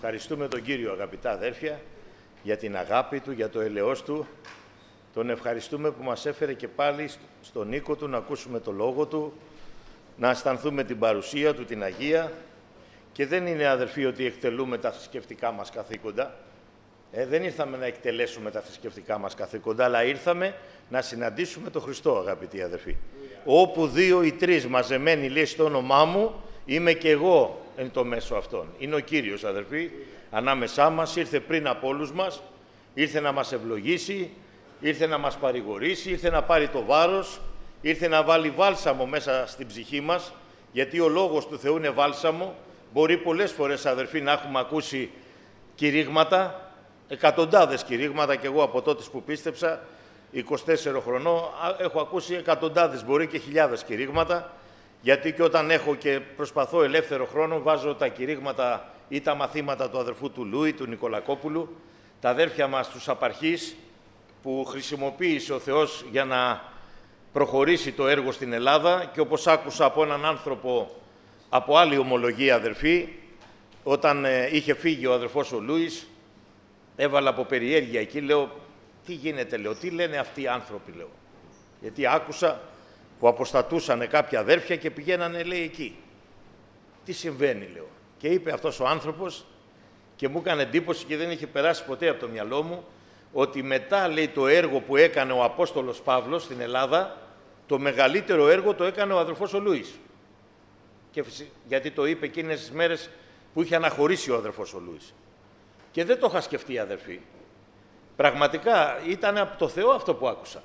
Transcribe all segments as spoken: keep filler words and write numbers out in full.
Ευχαριστούμε τον Κύριο, αγαπητά αδέρφια, για την αγάπη Του, για το ελεός Του. Τον ευχαριστούμε που μας έφερε και πάλι στον οίκο Του να ακούσουμε το Λόγο Του, να αισθανθούμε την παρουσία Του, την Αγία. Και δεν είναι, αδερφοί, ότι εκτελούμε τα θρησκευτικά μας καθήκοντα. Ε, δεν ήρθαμε να εκτελέσουμε τα θρησκευτικά μας καθήκοντα, αλλά ήρθαμε να συναντήσουμε τον Χριστό, αγαπητοί αδερφοί. Όπου δύο ή τρεις μαζεμένοι, λέει, στο όνομά μου, είμαι και εγώ εν το μέσο αυτών. Είναι ο Κύριος, αδερφοί, ανάμεσά μας, ήρθε πριν από όλους μας, ήρθε να μας ευλογήσει, ήρθε να μας παρηγορήσει, ήρθε να πάρει το βάρος, ήρθε να βάλει βάλσαμο μέσα στην ψυχή μας, γιατί ο Λόγος του Θεού είναι βάλσαμο. Μπορεί πολλές φορές, αδερφοί, να έχουμε ακούσει κηρύγματα, εκατοντάδες κηρύγματα, και εγώ από τότε που πίστεψα, είκοσι τέσσερα χρονών, έχω ακούσει εκατοντάδες, μπορεί και χιλιάδες κηρύγματα, γιατί και όταν έχω και προσπαθώ ελεύθερο χρόνο, βάζω τα κηρύγματα ή τα μαθήματα του αδερφού του Λούι, του Νικολακόπουλου, τα αδέρφια μας τους απαρχείς, που χρησιμοποίησε ο Θεός για να προχωρήσει το έργο στην Ελλάδα. Και όπως άκουσα από έναν άνθρωπο από άλλη ομολογία, αδερφοί, όταν ε, είχε φύγει ο αδερφός ο Λούις, έβαλα από περιέργεια εκεί, λέω, τι γίνεται, λέω, τι λένε αυτοί οι άνθρωποι, λέω. Γιατί άκουσα που αποστατούσαν κάποια αδέρφια και πηγαίνανε, λέει, εκεί. Τι συμβαίνει, λέω. Και είπε αυτός ο άνθρωπος, και μου έκανε εντύπωση και δεν είχε περάσει ποτέ από το μυαλό μου, ότι μετά, λέει, το έργο που έκανε ο Απόστολος Παύλος στην Ελλάδα, το μεγαλύτερο έργο το έκανε ο αδερφός ο Λούις. Και, γιατί το είπε εκείνες τις μέρες που είχε αναχωρήσει ο αδερφός ο Λούις. Και δεν το είχα σκεφτεί, αδερφοί. Πραγματικά ήταν από το Θεό αυτό που άκουσα.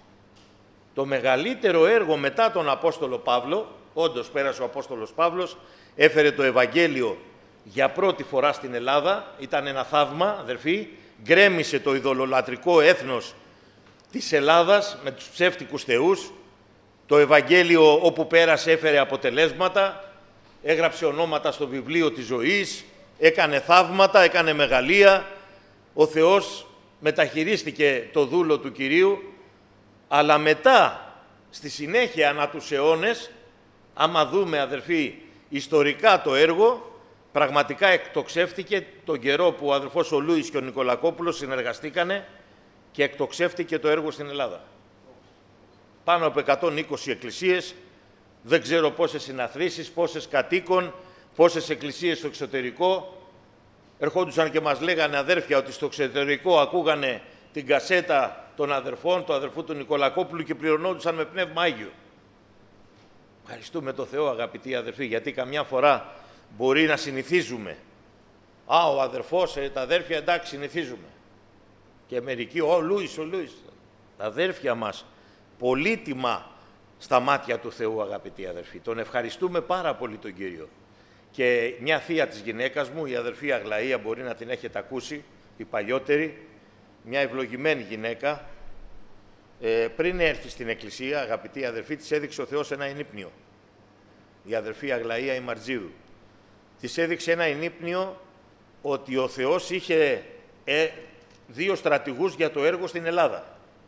Το μεγαλύτερο έργο μετά τον Απόστολο Παύλο, όντως πέρασε ο Απόστολος Παύλος, έφερε το Ευαγγέλιο για πρώτη φορά στην Ελλάδα, ήταν ένα θαύμα, αδερφοί, γκρέμισε το ειδωλολατρικό έθνος της Ελλάδας με τους ψεύτικους θεούς. Το Ευαγγέλιο όπου πέρασε έφερε αποτελέσματα, έγραψε ονόματα στο βιβλίο της ζωής, έκανε θαύματα, έκανε μεγαλεία. Ο Θεός μεταχειρίστηκε το δούλο του Κυρίου, αλλά μετά, στη συνέχεια, ανά τους αιώνες, άμα δούμε, αδερφοί, ιστορικά το έργο, πραγματικά εκτοξεύτηκε τον καιρό που ο αδερφός ο Λούις και ο Νικολακόπουλος συνεργαστήκανε και εκτοξεύτηκε το έργο στην Ελλάδα. Πάνω από εκατόν είκοσι εκκλησίες, δεν ξέρω πόσες συναθρήσεις, πόσες κατοίκων, πόσες εκκλησίες στο εξωτερικό. Ερχόντουσαν και μας λέγανε, αδέρφια, ότι στο εξωτερικό ακούγανε την κασέτα των αδερφών, του αδερφού του Νικολακόπουλου, και πληρωνόντουσαν με Πνεύμα Άγιο. Ευχαριστούμε τον Θεό, αγαπητοί αδερφοί, γιατί καμιά φορά μπορεί να συνηθίζουμε. Α, ο αδερφός, ε, τα αδέρφια, εντάξει, συνηθίζουμε. Και μερικοί, ο Λούις, ο Λούις. Τα αδέρφια μας, πολύτιμα στα μάτια του Θεού, αγαπητοί αδερφοί. Τον ευχαριστούμε πάρα πολύ τον Κύριο. Και μια θεία της γυναίκας μου, η αδερφή Αγλαία, μπορεί να την έχετε ακούσει, η παλιότερη, μια ευλογημένη γυναίκα, ε, πριν έρθει στην εκκλησία, αγαπητοί αδερφοί, της έδειξε ο Θεός ένα ενύπνιο. Η αδερφή Αγλαία η Μαρτζίδου. Της έδειξε ένα ενύπνιο ότι ο Θεός είχε ε, δύο στρατηγούς για το έργο στην Ελλάδα.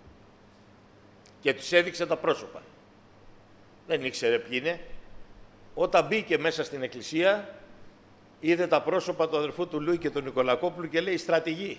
Και τους έδειξε τα πρόσωπα. Δεν ήξερε ποιοι είναι. Όταν μπήκε μέσα στην εκκλησία, είδε τα πρόσωπα του αδερφού του Λούι και του Νικολακόπουλου και λέει, στρατηγοί.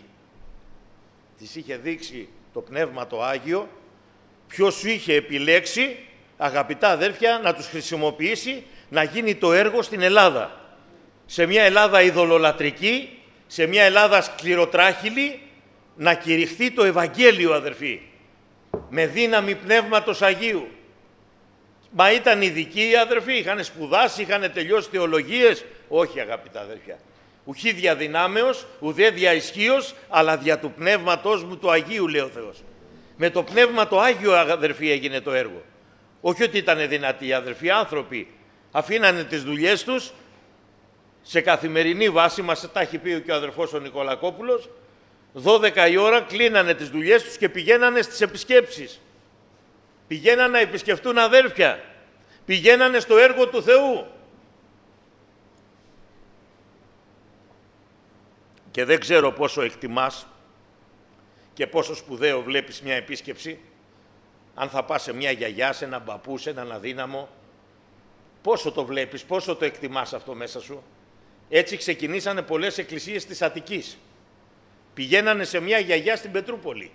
Της είχε δείξει το Πνεύμα το Άγιο, ποιος σου είχε επιλέξει, αγαπητά αδέρφια, να τους χρησιμοποιήσει να γίνει το έργο στην Ελλάδα. Σε μια Ελλάδα ειδωλολατρική, σε μια Ελλάδα σκληροτράχυλη, να κηρυχθεί το Ευαγγέλιο, αδερφοί, με δύναμη Πνεύματος Αγίου. Μα ήταν ειδικοί οι αδερφοί, είχαν σπουδάσει, είχαν τελειώσει θεολογίες. Όχι, αγαπητά αδέρφια. Ουχή δια δυνάμεως, ουδέ δια ισχύος, αλλά δια του Πνεύματος μου του Αγίου, λέει ο Θεός. Με το Πνεύμα το Άγιο, αδερφοί, έγινε το έργο. Όχι ότι ήταν δυνατοί οι αδερφοί άνθρωποι. Αφήνανε τις δουλειές τους σε καθημερινή βάση, μας τα έχει πει και ο αδερφός ο Νικολακόπουλος, δώδεκα η ώρα κλείνανε τις δουλειές τους και πηγαίνανε στις επισκέψεις. Πηγαίνανε να επισκεφτούν αδέρφια. Πηγαίνανε στο έργο του Θεού. Και δεν ξέρω πόσο εκτιμάς και πόσο σπουδαίο βλέπεις μια επίσκεψη, αν θα πας σε μια γιαγιά, σε έναν παππού, σε έναν αδύναμο, πόσο το βλέπεις, πόσο το εκτιμάς αυτό μέσα σου. Έτσι ξεκινήσανε πολλές εκκλησίες της Αττικής. Πηγαίνανε σε μια γιαγιά στην Πετρούπολη.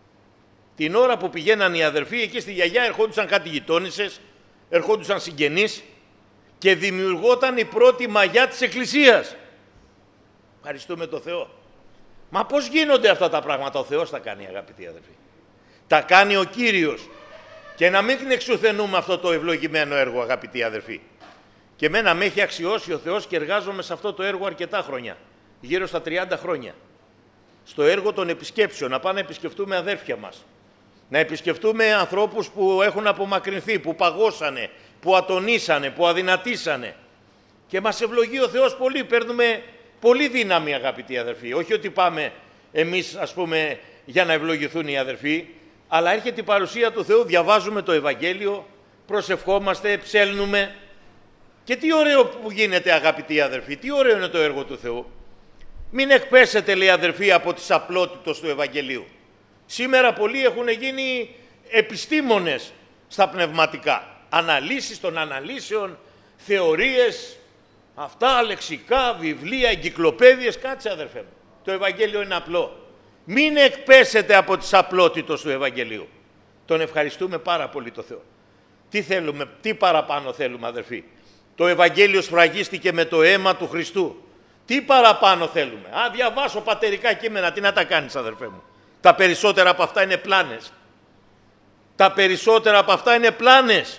Την ώρα που πηγαίναν οι αδερφοί, εκεί στη γιαγιά ερχόντουσαν κάτι γειτόνισσες, ερχόντουσαν συγγενείς και δημιουργόταν η πρώτη μαγιά της εκκλησίας. Ευχαριστούμε τον Θεό. Μα πώς γίνονται αυτά τα πράγματα? Ο Θεός τα κάνει, αγαπητοί αδερφοί. Τα κάνει ο Κύριος. Και να μην εξουθενούμε αυτό το ευλογημένο έργο, αγαπητοί αδερφοί. Και εμένα με έχει αξιώσει ο Θεός και εργάζομαι σε αυτό το έργο αρκετά χρόνια. Γύρω στα τριάντα χρόνια. Στο έργο των επισκέψεων, να πάμε να επισκεφτούμε αδέρφια μας. Να επισκεφτούμε ανθρώπους που έχουν απομακρυνθεί, που παγώσανε, που ατονίσανε, που αδυνατήσανε. Και μας ευλογεί ο Θεός πολύ. Παίρνουμε πολύ δύναμη, αγαπητοί αδερφοί. Όχι ότι πάμε εμείς, ας πούμε, για να ευλογηθούν οι αδερφοί, αλλά έρχεται η παρουσία του Θεού, διαβάζουμε το Ευαγγέλιο, προσευχόμαστε, ψέλνουμε. Και τι ωραίο που γίνεται, αγαπητοί αδερφοί, τι ωραίο είναι το έργο του Θεού. Μην εκπέσετε, λέει αδερφοί, από τις απλότητες του Ευαγγελίου. Σήμερα πολλοί έχουν γίνει επιστήμονες στα πνευματικά. Αναλύσεις των αναλύσεων, θεωρίες, αυτά, λεξικά, βιβλία, εγκυκλοπαίδειες. Κάτσε, αδερφέ μου. Το Ευαγγέλιο είναι απλό. Μην εκπέσετε από τις απλότητες του Ευαγγελίου. Τον ευχαριστούμε πάρα πολύ το Θεό. Τι θέλουμε, τι παραπάνω θέλουμε, αδερφοί? Το Ευαγγέλιο σφραγίστηκε με το αίμα του Χριστού. Τι παραπάνω θέλουμε? Α, διαβάσω πατερικά κείμενα, τι να τα κάνεις, αδερφέ μου? Τα περισσότερα από αυτά είναι πλάνες. Τα περισσότερα από αυτά είναι πλάνες.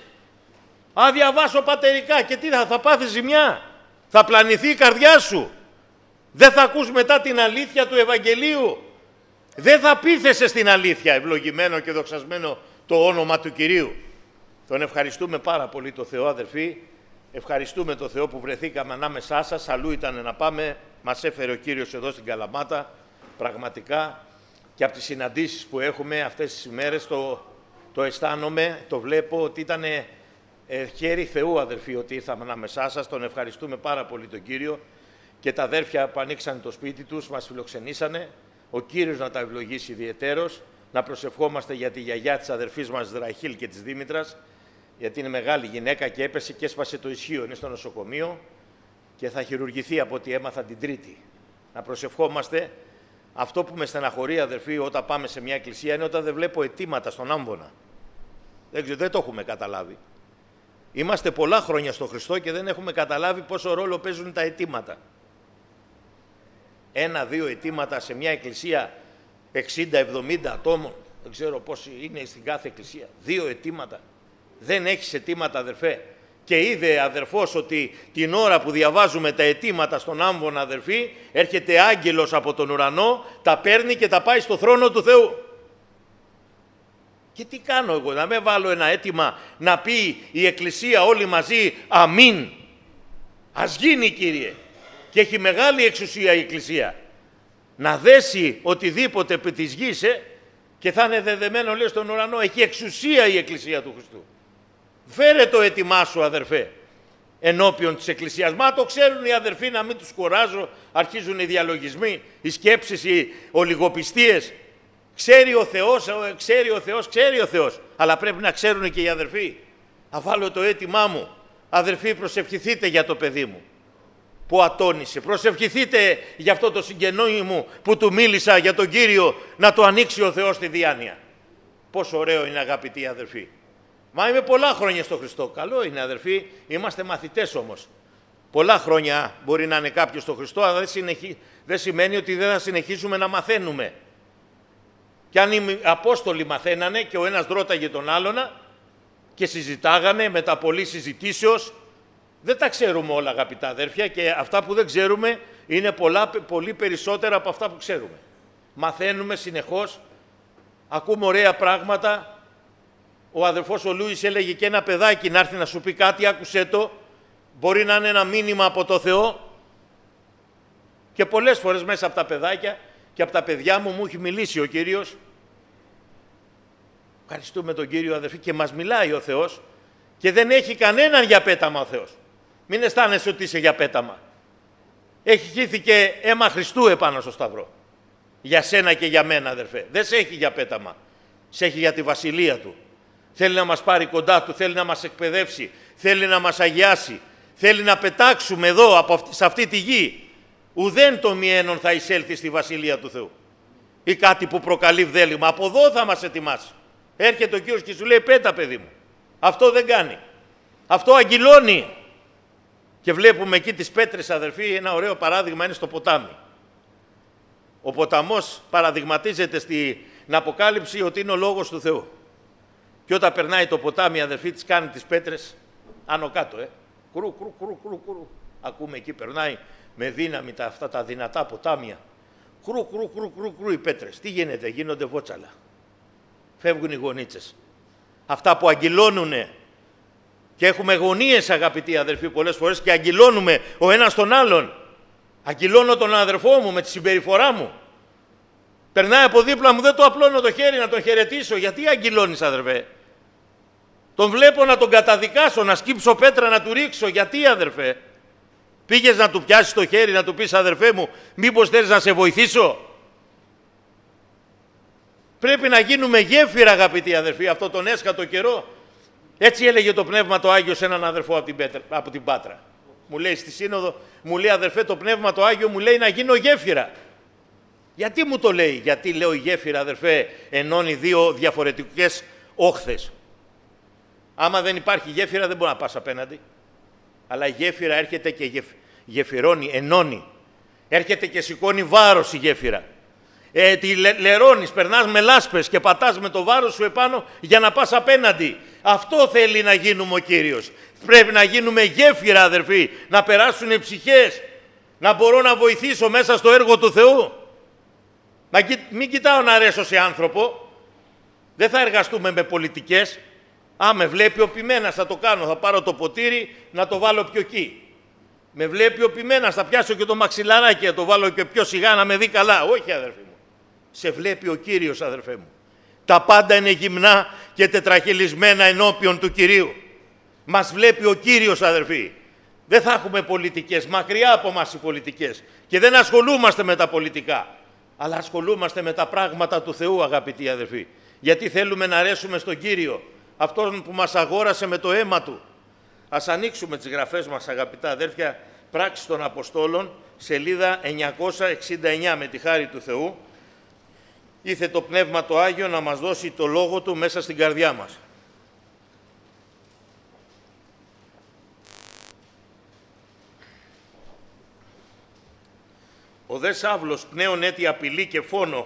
Α, διαβάσω πατερικά και τι θα, θα πάθεις ζημιά? Θα πλανηθεί η καρδιά σου. Δεν θα ακούς μετά την αλήθεια του Ευαγγελίου. Δεν θα πείθεσαι στην αλήθεια. Ευλογημένο και δοξασμένο το όνομα του Κυρίου. Τον ευχαριστούμε πάρα πολύ το Θεό, αδερφοί. Ευχαριστούμε το Θεό που βρεθήκαμε ανάμεσά σας. Αλλού ήταν να πάμε. Μας έφερε ο Κύριος εδώ στην Καλαμάτα. Πραγματικά και από τις συναντήσεις που έχουμε αυτές τις ημέρες το, το αισθάνομαι, το βλέπω ότι ήταν ε, χέρι Θεού, αδερφοί, ότι ήρθαμε ανάμεσά σας. Τον ευχαριστούμε πάρα πολύ τον Κύριο και τα αδέρφια που ανοίξαν το σπίτι τους, μας φιλοξενήσανε. Ο Κύριος να τα ευλογήσει ιδιαιτέρως. Να προσευχόμαστε για τη γιαγιά της αδερφής μας Ραχήλ και της Δήμητρας, γιατί είναι μεγάλη γυναίκα και έπεσε και έσπασε το ισχύο, είναι στο νοσοκομείο και θα χειρουργηθεί από ό,τι έμαθα την Τρίτη. Να προσευχόμαστε. Αυτό που με στεναχωρεί, αδερφοί, όταν πάμε σε μια εκκλησία είναι όταν δεν βλέπω αιτήματα στον άμβονα. Δεν ξέρω, δεν το έχουμε καταλάβει. Είμαστε πολλά χρόνια στο Χριστό και δεν έχουμε καταλάβει πόσο ρόλο παίζουν τα αιτήματα. Ένα-δύο αιτήματα σε μια εκκλησία εξήντα εβδομήντα ατόμων, δεν ξέρω πόσοι είναι στην κάθε εκκλησία. Δύο αιτήματα. Δεν έχεις αιτήματα, αδερφέ. Και είδε αδερφός ότι την ώρα που διαβάζουμε τα αιτήματα στον άμβονα, αδερφή, έρχεται άγγελος από τον ουρανό, τα παίρνει και τα πάει στο θρόνο του Θεού. Και τι κάνω εγώ, να με βάλω ένα αίτημα να πει η εκκλησία όλοι μαζί αμήν? Ας γίνει, Κύριε. Και έχει μεγάλη εξουσία η εκκλησία. Να δέσει οτιδήποτε επί της γης, ε, και θα είναι δεδεμένο, λέει, στον ουρανό. Έχει εξουσία η εκκλησία του Χριστού. Φέρε το έτοιμά σου, αδερφέ, ενώπιον της εκκλησίας. Μα το ξέρουν οι αδερφοί, να μην τους κουράζω. Αρχίζουν οι διαλογισμοί, οι σκέψεις, οι ολιγοπιστίες. Ξέρει ο Θεός, ξέρει ο Θεός, ξέρει ο Θεός. Αλλά πρέπει να ξέρουν και οι αδερφοί. Θα βάλω το έτοιμά μου. Αδερφοί, προσευχηθείτε για το παιδί μου που ατώνησε. Προσευχηθείτε για αυτό το συγγενόι μου που του μίλησα για τον Κύριο, να το ανοίξει ο Θεός στη διάνοια. Πόσο ωραίο είναι, αγαπητοί αδερφοί. Μα είμαι πολλά χρόνια στο Χριστό. Καλό είναι, αδερφοί, είμαστε μαθητές όμως. Πολλά χρόνια μπορεί να είναι κάποιος στο Χριστό, αλλά δεν, συνεχί... δεν σημαίνει ότι δεν θα συνεχίσουμε να μαθαίνουμε. Και αν οι Απόστολοι μαθαίνανε και ο ένας ρώταγε τον άλλονα και συζητάγανε μετά πολλή συζητήσεως, δεν τα ξέρουμε όλα, αγαπητά αδέρφια, και αυτά που δεν ξέρουμε είναι πολλά, πολύ περισσότερα από αυτά που ξέρουμε. Μαθαίνουμε συνεχώς, ακούμε ωραία πράγματα. Ο αδερφός ο Λούις έλεγε και ένα παιδάκι να έρθει να σου πει κάτι, άκουσέ το, μπορεί να είναι ένα μήνυμα από το Θεό. Και πολλές φορές μέσα από τα παιδάκια και από τα παιδιά μου μου έχει μιλήσει ο Κύριος. Ευχαριστούμε τον Κύριο, αδερφοί, και μας μιλάει ο Θεός και δεν έχει κανέναν για πέταμα ο Θεός. Μην αισθάνεσαι ότι είσαι για πέταμα. Έχει χύθηκε αίμα Χριστού επάνω στο Σταυρό. Για σένα και για μένα, αδερφέ. Δεν σε έχει για πέταμα. Σε έχει για τη βασιλεία Του. Θέλει να μας πάρει κοντά Του, θέλει να μας εκπαιδεύσει, θέλει να μας αγιάσει, θέλει να πετάξουμε εδώ, από αυτή, σε αυτή τη γη, ουδέν το μιένον θα εισέλθει στη Βασιλεία του Θεού. Ή κάτι που προκαλεί βδέλημα. Από εδώ θα μας ετοιμάσει. Έρχεται ο Κύριος και σου λέει, πέτα παιδί μου. Αυτό δεν κάνει. Αυτό αγγυλώνει. Και βλέπουμε εκεί τις πέτρες, αδερφοί, ένα ωραίο παράδειγμα είναι στο ποτάμι. Ο ποταμός παραδειγματίζεται στην Αποκάλυψη ότι είναι ο Λόγος του Θεού. Και όταν περνάει το ποτάμι, αδερφοί, τις κάνει τις πέτρες άνω κάτω, ε. Κρου, κρου, κρου, κρου, κρου. Ακούμε εκεί, περνάει με δύναμη τα, αυτά τα δυνατά ποτάμια. Κρου, κρου, κρου, κρου, κρου οι πέτρες. Τι γίνεται, γίνονται βότσαλα. Φεύγουν οι γονίτσες. Αυτά που αγγυλώνουνε. Και έχουμε γωνίες, αγαπητοί αδερφοί, πολλές φορές και αγγυλώνουμε ο ένας τον άλλον. Αγγυλώνω τον αδερφό μου με τη συμπεριφορά μου. Περνάει από δίπλα μου, δεν το απλώνω το χέρι να τον χαιρετήσω. Γιατί αγγυλώνεις, αδερφέ? Τον βλέπω να τον καταδικάσω, να σκύψω πέτρα να του ρίξω. Γιατί, αδερφέ? Πήγες να του πιάσεις το χέρι, να του πεις, αδερφέ μου, μήπως θέλεις να σε βοηθήσω? Πρέπει να γίνουμε γέφυρα, αγαπητοί αδερφοί, αυτό τον έσχατο καιρό. Έτσι έλεγε το Πνεύμα το Άγιο σε έναν αδερφό από την, Πέτρα, από την Πάτρα. Μου λέει στη Σύνοδο, μου λέει, αδερφέ, το Πνεύμα το Άγιο μου λέει να γίνω γέφυρα. Γιατί μου το λέει? Γιατί, λέω, η γέφυρα, αδερφέ, ενώνει δύο διαφορετικές όχθες. Άμα δεν υπάρχει γέφυρα δεν μπορεί να πας απέναντι. Αλλά η γέφυρα έρχεται και γεφ... γεφυρώνει, ενώνει. Έρχεται και σηκώνει βάρος η γέφυρα. Ε, τη λε... λερώνεις, περνάς με λάσπες και πατάς με το βάρος σου επάνω για να πας απέναντι. Αυτό θέλει να γίνουμε ο Κύριος. Πρέπει να γίνουμε γέφυρα, αδερφοί, να περάσουν οι ψυχές, να μπορώ να βοηθήσω μέσα στο έργο του Θεού. Να... Μην κοιτάω να αρέσω σε άνθρωπο. Δεν θα εργαστούμε με πολιτικές. Α, με βλέπει ο ποιμένας, θα το κάνω, θα πάρω το ποτήρι να το βάλω πιο εκεί. Με βλέπει ο ποιμένας, θα πιάσω και το μαξιλαράκι, θα το βάλω και πιο σιγά να με δει καλά. Όχι, αδερφοί μου. Σε βλέπει ο Κύριος, αδερφέ μου. Τα πάντα είναι γυμνά και τετραχυλισμένα ενώπιον του Κυρίου. Μας βλέπει ο Κύριος, αδερφοί. Δεν θα έχουμε πολιτικές, μακριά από μας οι πολιτικές. Και δεν ασχολούμαστε με τα πολιτικά. Αλλά ασχολούμαστε με τα πράγματα του Θεού, αγαπητοί αδερφοί. Γιατί θέλουμε να αρέσουμε στον Κύριο. Αυτόν που μας αγόρασε με το αίμα Του. Ας ανοίξουμε τις γραφές μας, αγαπητά αδέρφια, Πράξεις των Αποστόλων, σελίδα εννιακόσια εξήντα εννιά, με τη χάρη του Θεού. Ήθε το Πνεύμα το Άγιο να μας δώσει το Λόγο Του μέσα στην καρδιά μας. Ο δε Σαύλος, πνέον έτη απειλή και φόνο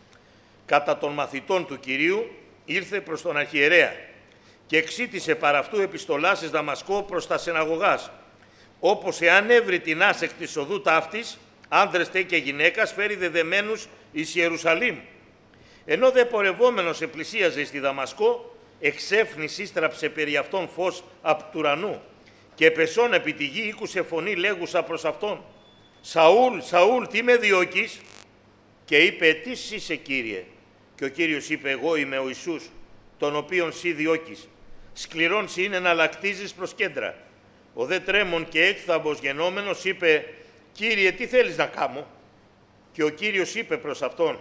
κατά των μαθητών του Κυρίου, ήρθε προς τον αρχιερέα και εξήτησε παρά αυτού επιστολάς εις Δαμασκό προς τα συναγωγάς, όπως εάν έβρι την άσεκτης οδού ταύτης, άντρες τε και γυναίκας, φέρει δεδεμένους εις Ιερουσαλήμ. Ενώ δε πορευόμενος επλησίαζε στη Δαμασκό, εξέφνης ίστραψε περί αυτόν φως απ' του ουρανού και πεσών επί τη γη ήκουσε φωνή λέγουσα προς αυτόν, «Σαούλ, Σαούλ, τι με διώκεις?» Και είπε, «Τι είσαι, Κύριε?» Και ο Κύριος είπε, «Εγώ είμαι ο Ιησούς, τον οποίον σύ διώκεις. Σκληρόν σύ είναι να λακτίζεις προς κέντρα». Ο δε τρέμον και έκθαμπος γενόμενος είπε, «Κύριε, τι θέλεις να κάμω?» Και ο Κύριος είπε προς αυτόν,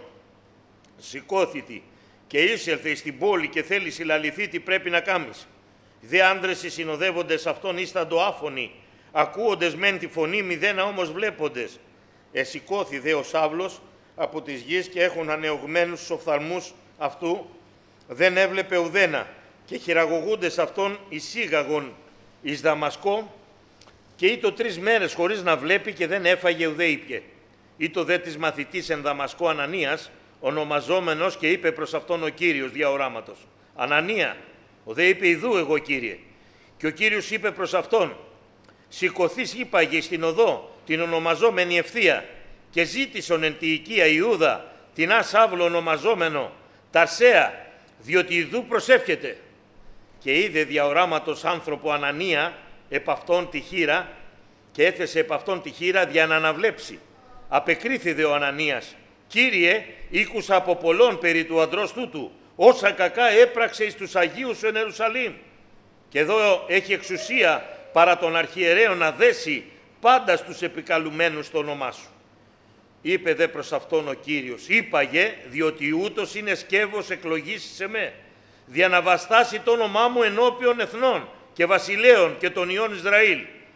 «Σηκώθητη και είσελθε στην πόλη και θέλει συλλαληθεί τι πρέπει να κάμεις». Δε άντρες οι συνοδεύοντες αυτόν ήσταν άφωνοι, ακούοντες μεν τη φωνή, μηδένα όμως βλέποντες. Εσηκώθη δε ο Σαύλος από τις γης και έχουν ανεωγμένους στους οφθαλμούς αυτού, δεν έβλεπε ουδένα, και χειραγωγούντες αυτόν εισήγαγον εις Δαμασκό, και ήτο τρεις μέρες χωρίς να βλέπει και δεν έφαγε ουδέ ήπιε. Ήτο δε της μαθητής εν Δαμασκό Ανανίας, ονομαζόμενος, και είπε προς αυτόν ο Κύριος δια οράματος, «Ανανία», ο δε είπε, «Ιδού εγώ, Κύριε». Και ο Κύριος είπε προς αυτόν, «Σηκωθείς ύπαγε στην οδό, την ονομαζόμενη Ευθεία, και ζήτησον εν τη οικία Ιούδα, την α Σαύλο ονομαζόμενο Ταρσέα, διότι ιδού προσεύχεται». Και είδε δια οράματος άνθρωπο Ανανία επ' αυτόν τη χείρα, και έθεσε επ' αυτόν τη χείρα δια να αναβλέψει. Απεκρίθη δε ο Ανανίας, «Κύριε, ήκουσα από πολλών περί του αντρός τούτου, όσα κακά έπραξε εις τους Αγίους εν Ιερουσαλήμ. Και εδώ έχει εξουσία παρά τον αρχιερέο να δέσει πάντα στους επικαλουμένους το όνομά σου». Είπε δε προς αυτόν ο Κύριος, «Είπαγε, διότι ούτως είναι σκεύος εκλογής σε με, δια να βαστάσει το όνομά μου ενώπιον εθνών και βασιλέων και των ιών Ισραήλ,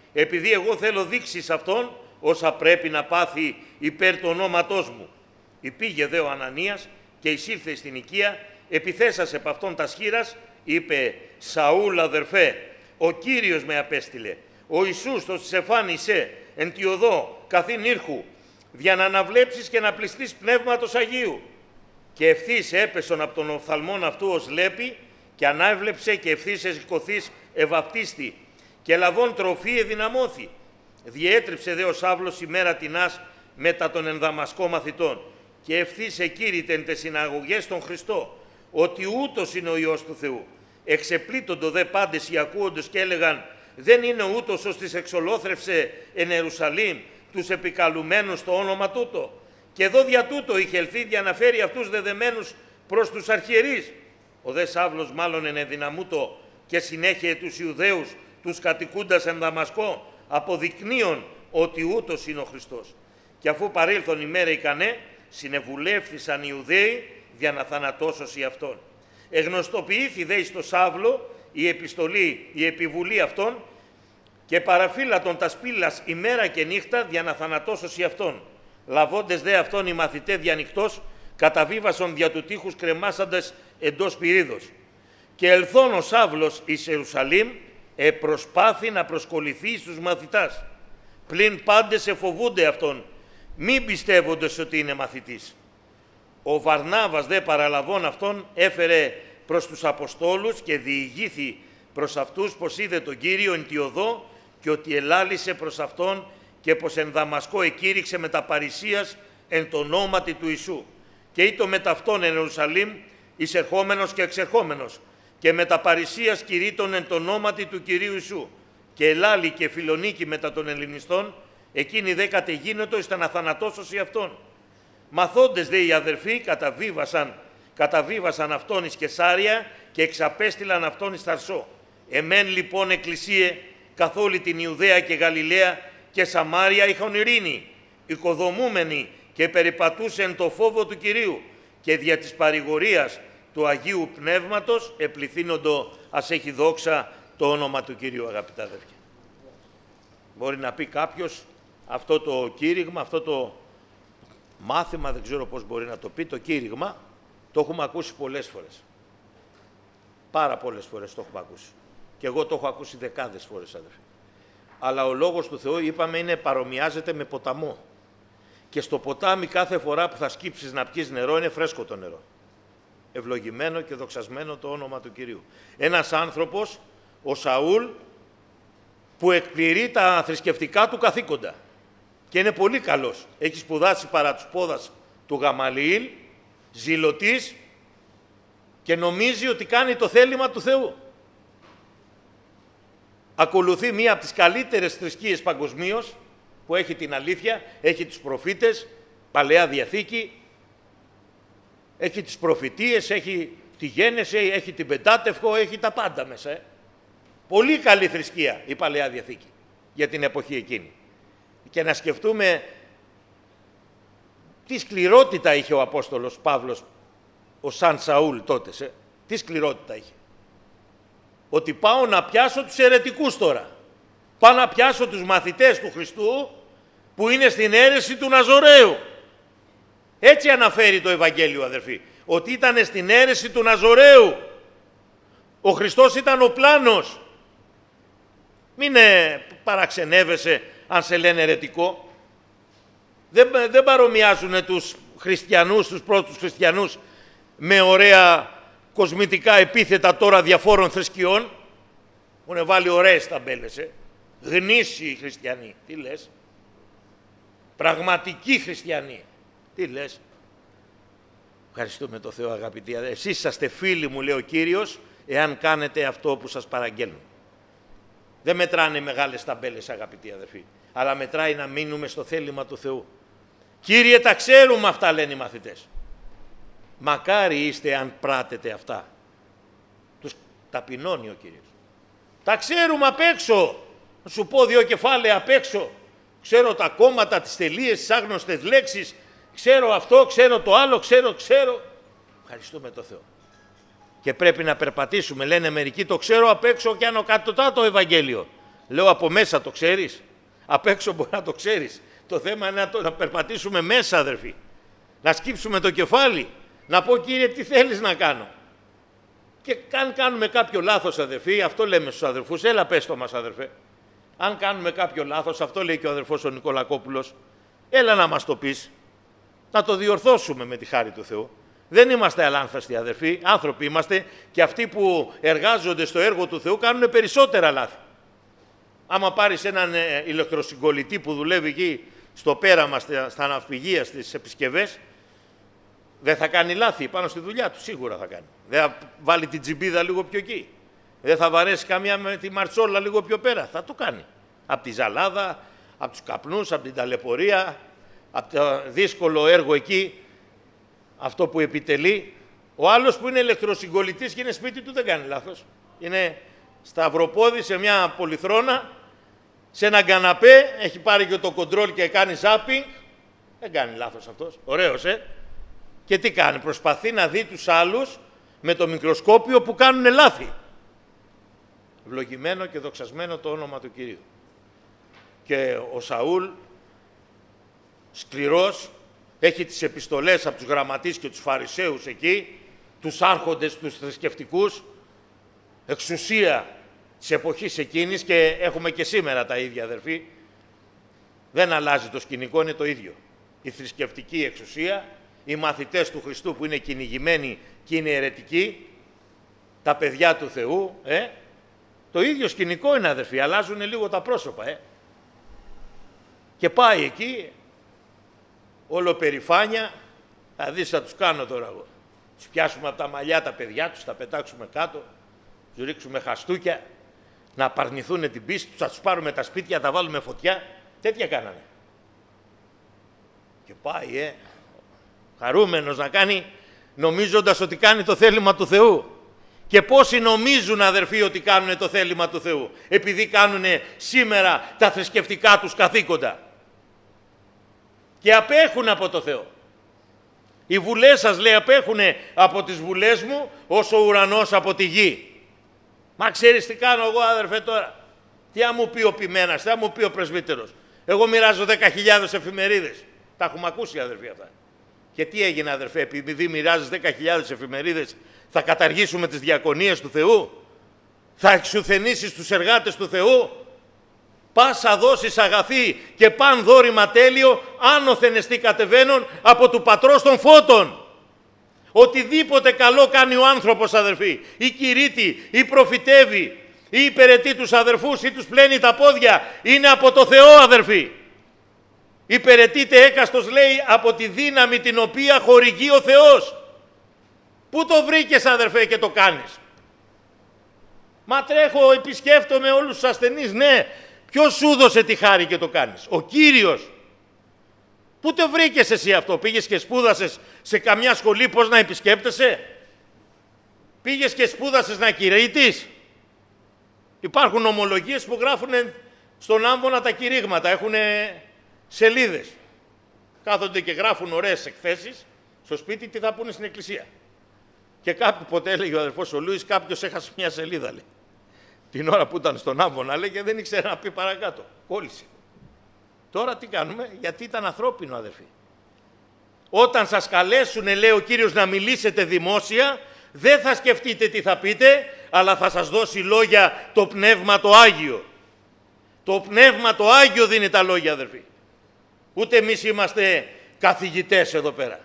επειδή εγώ θέλω δείξει σε αυτόν όσα πρέπει να πάθει υπέρ του ονόματός μου. Υπήγε δε ο Ανανίας και εισήλθε στην οικία, επιθέσασε επ' αυτόν τα σχήρας, είπε «Σαούλ αδερφέ, ο Κύριος με απέστειλε, ο Ιησούς το στεφάνισε εν τη οδό καθήν ήρχου, για να αναβλέψεις και να πληστείς πνεύματος Αγίου». Και ευθύς έπεσον από τον οφθαλμόν αυτού ως λέπη και ανάβλεψε και ευθύς εσκοθείς ευαπτίστη και λαβών τροφή εδυναμώθη. Διέτριψε δε ο Σαύλος ημέρα τινάς μετά των ενδαμασκό μαθητών και ευθύς εκήρυτεν τες συναγωγές των Χριστό, ότι ούτως είναι ο Υιός του Θεού. Εξεπλήττοντο δε πάντες οι ακούοντες και έλεγαν «Δεν είναι ούτως ως της εξολόθρευσε εν Ιερουσαλήμ τους επικαλουμένους το όνομα τούτο». Και εδώ δια τούτο είχε ελθεί για να φέρει αυτούς δεδεμένους προς τους αρχιερείς. Ο δε Σαύλος μάλλον εν ενδυναμούτο και συνέχεια τους Ιουδαίους, τους κατοικούντας εν Δαμασκό, αποδεικνύουν ότι ούτως είναι ο Χριστός. Και αφού παρήλθον ημέρα ικανέ, συνεβουλεύθησαν οι Ιουδαίοι για να θανατώσωσι αυτόν. Εγνωστοποιήθη δε εις το Σαύλο η επιστολή, η επιβουλή αυτών και παραφύλατον τα σπήλας ημέρα και νύχτα για να θανατώσωσι αυτόν. Λαβώντες δε αυτόν οι μαθητέ διανυκτός, καταβίβασον δια του τείχους κρεμάσαντες εντός πυρίδος. Και ελθόν ο Σαύλος εις Ιερουσαλήμ, επροσπάθη να προσκοληθεί στους μαθητάς. Πλην πάντες εφοβούνται αυτόν, μην πιστεύοντες ότι είναι μαθητής. Ο Βαρνάβας δε παραλαβών αυτόν έφερε προς τους Αποστόλους και διηγήθη προς αυτούς πως είδε τον Κύριο εν τη οδό και ότι ελάλησε προς αυτόν και πως εν Δαμασκό εκήρυξε με τα παρησίας εν το ονόματι του Ιησού. Και ήτο με ταυτόν εν Ιερουσαλήμ εισερχόμενος και εξερχόμενος και με τα παρησίας κηρύττων εν το ονόματι του Κυρίου Ιησού. Και ελάλη και φιλονίκη μετά των Ελληνιστών, εκείνοι δε κατεγίνωτο ώστε να θανατώσωσι αυτόν. Μαθώντες δε οι αδερφοί καταβίβασαν, καταβίβασαν αυτόν εις Κεσάρια και εξαπέστειλαν αυτόν εις Ταρσό. Εμέν λοιπόν εκκλησίε καθ' όλη την Ιουδαία και Γαλιλαία και Σαμάρια είχαν ειρήνη, οικοδομούμενοι και περιπατούσεν το φόβο του Κυρίου και δια της παρηγορίας του Αγίου Πνεύματος επληθύνοντο ας έχει δόξα το όνομα του Κυρίου, αγαπητά αδέρφια. Μπορεί να πει κάποιος αυτό το κήρυγμα, αυτό το μάθημα, δεν ξέρω πώς μπορεί να το πει, το κήρυγμα, το έχουμε ακούσει πολλές φορές. Πάρα πολλές φορές το έχουμε ακούσει. Και εγώ το έχω ακούσει δεκάδες φορές, αδερφοί. Αλλά ο Λόγος του Θεού, είπαμε, είναι, παρομοιάζεται με ποταμό. Και στο ποτάμι κάθε φορά που θα σκύψεις να πιεις νερό είναι φρέσκο το νερό. Ευλογημένο και δοξασμένο το όνομα του Κυρίου. Ένας άνθρωπος, ο Σαούλ, που εκπληρεί τα θρησκευτικά του καθήκοντα. Και είναι πολύ καλός. Έχει σπουδάσει παρά τους πόδας του Γαμαλιήλ, ζηλωτής και νομίζει ότι κάνει το θέλημα του Θεού. Ακολουθεί μία από τις καλύτερες θρησκείες παγκοσμίως, που έχει την αλήθεια, έχει τους προφήτες, Παλαιά Διαθήκη, έχει τις προφητείες, έχει τη Γένεση, έχει την Πεντάτευχο, έχει τα πάντα μέσα. Ε. Πολύ καλή θρησκεία η Παλαιά Διαθήκη για την εποχή εκείνη. Και να σκεφτούμε τι σκληρότητα είχε ο Απόστολος Παύλος, ο Σαν Σαούλ τότε, ε. τι σκληρότητα είχε. Ότι πάω να πιάσω τους αιρετικούς τώρα. Πάω να πιάσω τους μαθητές του Χριστού που είναι στην αίρεση του Ναζωραίου. Έτσι αναφέρει το Ευαγγέλιο, αδερφοί, ότι ήταν στην αίρεση του Ναζωραίου. Ο Χριστός ήταν ο πλάνος. Μην ε, παραξενεύεσαι αν σε λένε αιρετικό. Δεν, δεν παρομοιάζουν τους χριστιανούς, τους πρώτους χριστιανούς, με ωραία κοσμητικά επίθετα τώρα διαφόρων θρησκειών. Έχουν βάλει ωραίες ταμπέλες, ε. Γνήσιοι χριστιανοί. Τι λες? Πραγματικοί χριστιανοί. Τι λες? Ευχαριστούμε το Θεό, αγαπητοί. Εσείς είσαστε φίλοι μου, λέει ο Κύριος, εάν κάνετε αυτό που σας παραγγέλνουν. Δεν μετράνε μεγάλες ταμπέλες, αγαπητοί αδερφοί, αλλά μετράει να μείνουμε στο θέλημα του Θεού. Κύριε, τα ξέρουμε αυτά, λένε οι μαθητές. Μακάρι είστε αν πράτετε αυτά. Τους ταπεινώνει ο Κύριος. Τα ξέρουμε απ' έξω. Να σου πω δύο κεφάλαια απ' έξω. Ξέρω τα κόμματα, τις τελείες, τις άγνωστες λέξεις. Ξέρω αυτό, ξέρω το άλλο, ξέρω, ξέρω. Ευχαριστούμε το Θεό. Και πρέπει να περπατήσουμε. Λένε μερικοί, το ξέρω απ' έξω και άνω κάτω το Ευαγγέλιο. Λέω από μέσα το ξέρεις. Απ' έξω μπορεί να το ξέρεις. Το θέμα είναι να, το, να περπατήσουμε μέσα, αδερφοί. Να σκύψουμε το κεφάλι. Να πω, Κύριε, τι θέλεις να κάνω. Και αν κάνουμε κάποιο λάθος, αδερφοί, αυτό λέμε στους αδερφούς. Έλα, πες το μας, αδερφέ. Αν κάνουμε κάποιο λάθος, αυτό λέει και ο αδερφός ο Νικολακόπουλος, έλα να μας το πεις. Να το διορθώσουμε με τη χάρη του Θεού. Δεν είμαστε αλάνθαστοι, αδερφοί. Άνθρωποι είμαστε και αυτοί που εργάζονται στο έργο του Θεού κάνουν περισσότερα λάθη. Άμα πάρεις έναν ε, ηλεκτροσυγκολητή που δουλεύει εκεί στο πέραμα, στα, στα ναυπηγεία, στις επισκευές, δεν θα κάνει λάθη πάνω στη δουλειά του, σίγουρα θα κάνει. Δεν θα βάλει την τζιμπίδα λίγο πιο εκεί. Δεν θα βαρέσει καμιά με τη μαρτσόλα λίγο πιο πέρα. Θα το κάνει. Από τη ζαλάδα, από τους καπνούς, από την ταλαιπωρία, από το δύσκολο έργο εκεί, αυτό που επιτελεί. Ο άλλος που είναι ηλεκτροσυγκολητής και είναι σπίτι του δεν κάνει λάθος. Είναι σταυροπόδι σε μια πολυθρόνα, σε έναν καναπέ, έχει πάρει και το κοντρόλ και κάνει ζάπινγκ. Δεν κάνει λάθος αυτός. Ωραίος, ε. Και τι κάνει, προσπαθεί να δει τους άλλους με το μικροσκόπιο που κάνουν λάθη. Ευλογημένο και δοξασμένο το όνομα του Κυρίου. Και ο Σαούλ, σκληρός, έχει τις επιστολές από τους γραμματείς και τους φαρισαίους εκεί, τους άρχοντες, τους θρησκευτικούς, εξουσία της εποχής εκείνης και έχουμε και σήμερα τα ίδια, αδερφοί. Δεν αλλάζει το σκηνικό, είναι το ίδιο. Η θρησκευτική εξουσία, οι μαθητές του Χριστού που είναι κυνηγημένοι και είναι αιρετικοί, τα παιδιά του Θεού, ε, το ίδιο σκηνικό είναι, αδερφοί, αλλάζουν λίγο τα πρόσωπα. Ε. Και πάει εκεί, όλο περηφάνεια, θα δεις, θα τους κάνω τώρα εγώ. Τους πιάσουμε από τα μαλλιά τα παιδιά τους, θα πετάξουμε κάτω, τους ρίξουμε χαστούκια, να απαρνηθούν την πίστη τους, θα τους πάρουμε τα σπίτια, θα βάλουμε φωτιά. Τέτοια κάνανε. Και πάει, ε, χαρούμενος να κάνει, νομίζοντας ότι κάνει το θέλημα του Θεού. Και πόσοι νομίζουν, αδερφοί, ότι κάνουν το θέλημα του Θεού, επειδή κάνουν σήμερα τα θρησκευτικά τους καθήκοντα. Και απέχουν από το Θεό. Οι βουλές σας, λέει, απέχουν από τις βουλές μου, όσο ο ουρανός από τη γη. Μα ξέρεις τι κάνω εγώ, αδερφέ, τώρα. Τι θα μου πει ο ποιμένας, τι θα μου πει ο πρεσβύτερος. Εγώ μοιράζω δέκα χιλιάδες εφημερίδες. Τα έχουμε ακούσει, αδερφοί, αυτά. Και τι έγινε, αδερφέ, επειδή μοιράζεις δέκα χιλιάδες εφημερίδες, θα καταργήσουμε τις διακονίες του Θεού, θα εξουθενήσεις τους εργάτες του Θεού. Πάσα δώσεις αγαθή και παν δώρημα τέλειο, άνωθεν εστί κατεβαίνον από του πατρός των φώτων. Οτιδήποτε καλό κάνει ο άνθρωπος, αδερφοί, ή κηρύττει, ή προφητεύει, ή υπηρετεί τους αδερφούς, ή τους πλένει τα πόδια, είναι από το Θεό, αδερφοί. Υπηρετείται έκαστος, λέει, από τη δύναμη την οποία χορηγεί ο Θεός. Πού το βρήκες, αδερφέ, και το κάνεις? Μα τρέχω, επισκέφτομαι όλους τους ασθενείς. Ναι, ποιος σου δώσε τη χάρη και το κάνεις? Ο Κύριος. Πού το βρήκες εσύ αυτό? Πήγες και σπούδασες σε καμιά σχολή πώς να επισκέπτεσαι? Πήγες και σπούδασες να κηρύττεις? Υπάρχουν ομολογίες που γράφουν στον άμβονα τα κηρύγματα, έχουν σελίδες. Κάθονται και γράφουν ωραίες εκθέσεις στο σπίτι, τι θα πούνε στην εκκλησία. Και κάποιο, ποτέ έλεγε ο αδερφός ο Λούις, κάποιος έχασε μια σελίδα, λέει. Την ώρα που ήταν στον άμβονα, λέει, και δεν ήξερε να πει παρακάτω. Κόλλησε. Τώρα τι κάνουμε? Γιατί ήταν ανθρώπινο, αδερφοί. Όταν σας καλέσουν, λέει ο Κύριος, να μιλήσετε δημόσια, δεν θα σκεφτείτε τι θα πείτε, αλλά θα σας δώσει λόγια το Πνεύμα το Άγιο. Το Πνεύμα το Άγιο δίνει τα λόγια, αδερφοί. Ούτε εμείς είμαστε καθηγητές εδώ πέρα.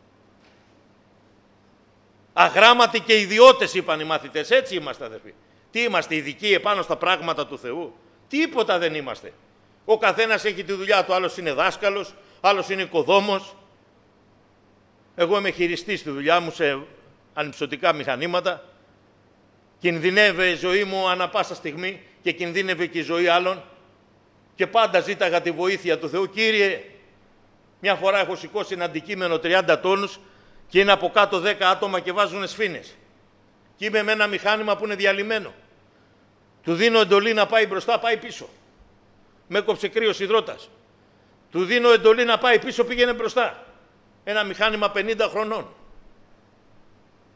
Αγράμματοι και ιδιώτες, είπαν οι μαθητές. Έτσι είμαστε, αδερφοί. Τι είμαστε, ειδικοί επάνω στα πράγματα του Θεού? Τίποτα δεν είμαστε. Ο καθένας έχει τη δουλειά του. Άλλος είναι δάσκαλος, άλλος είναι οικοδόμος. Εγώ είμαι χειριστής στη δουλειά μου σε ανυψωτικά μηχανήματα. Κινδυνεύει η ζωή μου ανά πάσα στιγμή και κινδύνευε και η ζωή άλλων. Και πάντα ζήταγα τη βοήθεια του Θεού. Κύριε, μια φορά έχω σηκώσει ένα αντικείμενο τριάντα τόνους και είναι από κάτω δέκα άτομα και βάζουν σφήνες. Και είμαι με ένα μηχάνημα που είναι διαλυμένο. Του δίνω εντολή να πάει μπροστά, πάει πίσω. Με έκοψε κρύος υδρότας. Του δίνω εντολή να πάει πίσω, πήγαινε μπροστά. Ένα μηχάνημα πενήντα χρονών.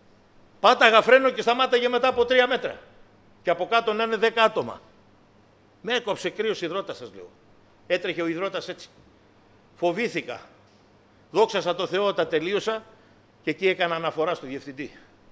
Πάταγα φρένο και σταμάταγε μετά από τρία μέτρα. Και από κάτω να είναι δέκα άτομα. Με έκοψε κρύος υδρότας, σας λέω. Έτρεχε ο υδρότας έτσι. Φοβήθηκα. Δόξασα το Θεό, τα τελείωσα και εκεί έκανα αναφορά στο διευθυντή.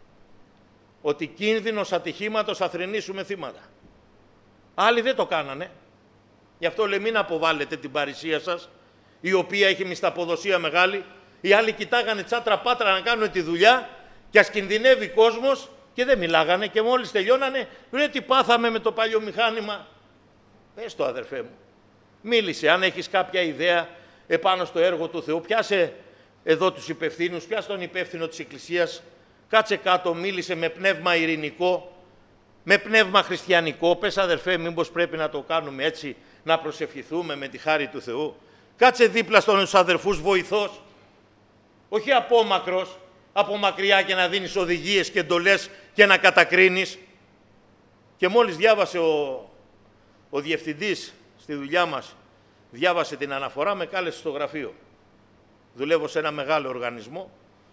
Ότι κίνδυνος ατυχήματος θα θρηνήσουμε θύματα. Άλλοι δεν το κάνανε. Γι' αυτό λέει μην αποβάλλετε την παρησία σας, η οποία έχει μισθαποδοσία μεγάλη. Οι άλλοι κοιτάγανε τσάτρα πάτρα να κάνουν τη δουλειά και ας κινδυνεύει κόσμος και δεν μιλάγανε και μόλις τελειώνανε, λέει τι πάθαμε με το παλιό μηχάνημα. Πες το αδερφέ μου. Μίλησε, αν έχεις κάποια ιδέα επάνω στο έργο του Θεού, πιάσε εδώ τους υπευθύνους, πιάσε τον υπεύθυνο της Εκκλησίας, κάτσε κάτω, μίλησε με πνεύμα ειρηνικό, με πνεύμα χριστιανικό. Πες αδερφέ, μήπως πρέπει να το κάνουμε έτσι, να προσευχηθούμε με τη χάρη του Θεού. Κάτσε δίπλα στους αδερφούς βοηθός, όχι απόμακρος, από μακριά και να δίνεις οδηγίες και εντολές και να κατακρίνεις. Και μόλις διάβασε ο, ο διευθυντής στη δουλειά μας, διάβασε την αναφορά, με κάλεσε στο γραφείο. Δουλεύω σε ένα μεγάλο οργανισμό.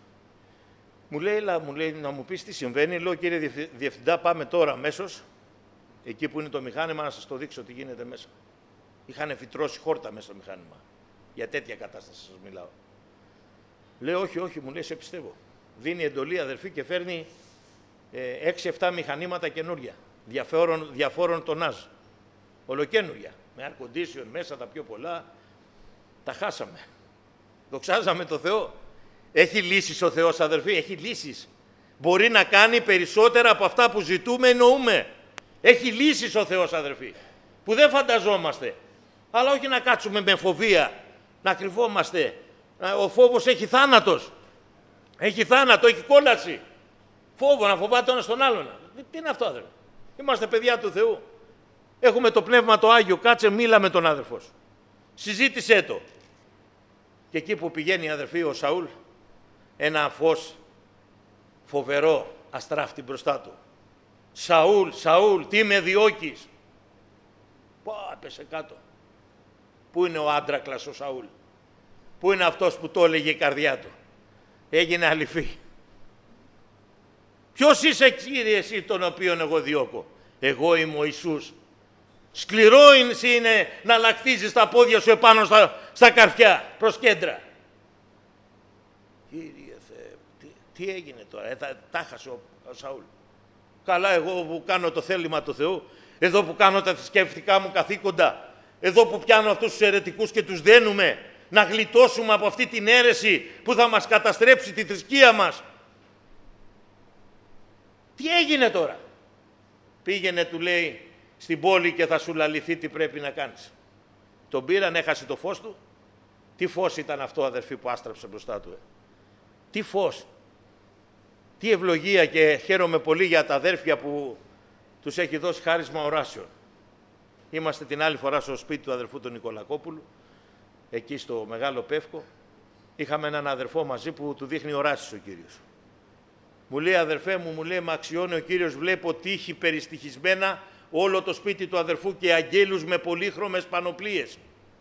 Μου λέει, έλα, μου λέει, να μου πεις τι συμβαίνει. Λέω, κύριε Διευθυντά, πάμε τώρα αμέσως, εκεί που είναι το μηχάνημα, να σας το δείξω τι γίνεται μέσα. Είχαν φυτρώσει χόρτα μέσα στο μηχάνημα. Για τέτοια κατάσταση σας μιλάω. Λέω, όχι, όχι, μου λέει, σε πιστεύω. Δίνει εντολή, αδερφή, και φέρνει έξι εφτά μηχανήματα καινούρια, διαφόρων, διαφόρων τονάζ. Ολοκαίνούρια, με air condition μέσα, τα πιο πολλά. Τα χάσαμε. Δοξάζαμε το Θεό. Έχει λύσεις ο Θεός, αδερφοί, έχει λύσεις. Μπορεί να κάνει περισσότερα από αυτά που ζητούμε, εννοούμε. Έχει λύσεις ο Θεός, αδερφοί, που δεν φανταζόμαστε. Αλλά όχι να κάτσουμε με φοβία, να κρυβόμαστε. Ο φόβος έχει θάνατος. Έχει θάνατο, έχει κόλαση. Φόβο, να φοβάται ο ένας τον άλλον. Τι είναι αυτό, αδερφοί? Είμαστε παιδιά του Θεού. Έχουμε το Πνεύμα το Άγιο. Κάτσε, μίλα με τον άδερφο σου. Συζήτησέ το. Και εκεί που πηγαίνει, αδερφοί, ο Σαούλ, ένα φως φοβερό αστράφτη μπροστά του. Σαούλ, Σαούλ, τι με διώκεις? Πω, έπεσε κάτω. Πού είναι ο άντρακλας ο Σαούλ? Πού είναι αυτός που το έλεγε η καρδιά του? Έγινε αληφή. Ποιος είσαι, Κύριε, εσύ τον οποίον εγώ διώκω? Εγώ είμαι ο Ιησούς. Σκληρό είναι να λακτίζεις τα πόδια σου επάνω στα, στα καρφιά, προς κέντρα. Κύριε Θεέ, τι, τι έγινε τώρα? Ε, τα, τα χάσε ο, ο Σαούλ. Καλά, εγώ που κάνω το θέλημα του Θεού, εδώ που κάνω τα θρησκευτικά μου καθήκοντα, εδώ που πιάνω αυτούς τους αιρετικούς και τους δένουμε, να γλιτώσουμε από αυτή την αίρεση που θα μας καταστρέψει τη θρησκεία μας. Τι έγινε τώρα? Πήγαινε, του λέει, στην πόλη και θα σου λαληθεί τι πρέπει να κάνεις. Τον πήραν, έχασε το φως του. Τι φως ήταν αυτό, αδερφοί, που άστραψε μπροστά του? Ε? Τι φως. Τι ευλογία, και χαίρομαι πολύ για τα αδέρφια που τους έχει δώσει χάρισμα οράσεων. Είμαστε την άλλη φορά στο σπίτι του αδερφού του Νικολακόπουλου, εκεί στο Μεγάλο Πεύκο. Είχαμε έναν αδερφό μαζί που του δείχνει οράσεις ο Κύριος. Μου λέει, αδερφέ μου, μου λέει, με αξιώνει ο Κύριος, βλέπω τείχη περιστοιχισμένα όλο το σπίτι του αδερφού και αγγέλους με πολύχρωμες πανοπλίες.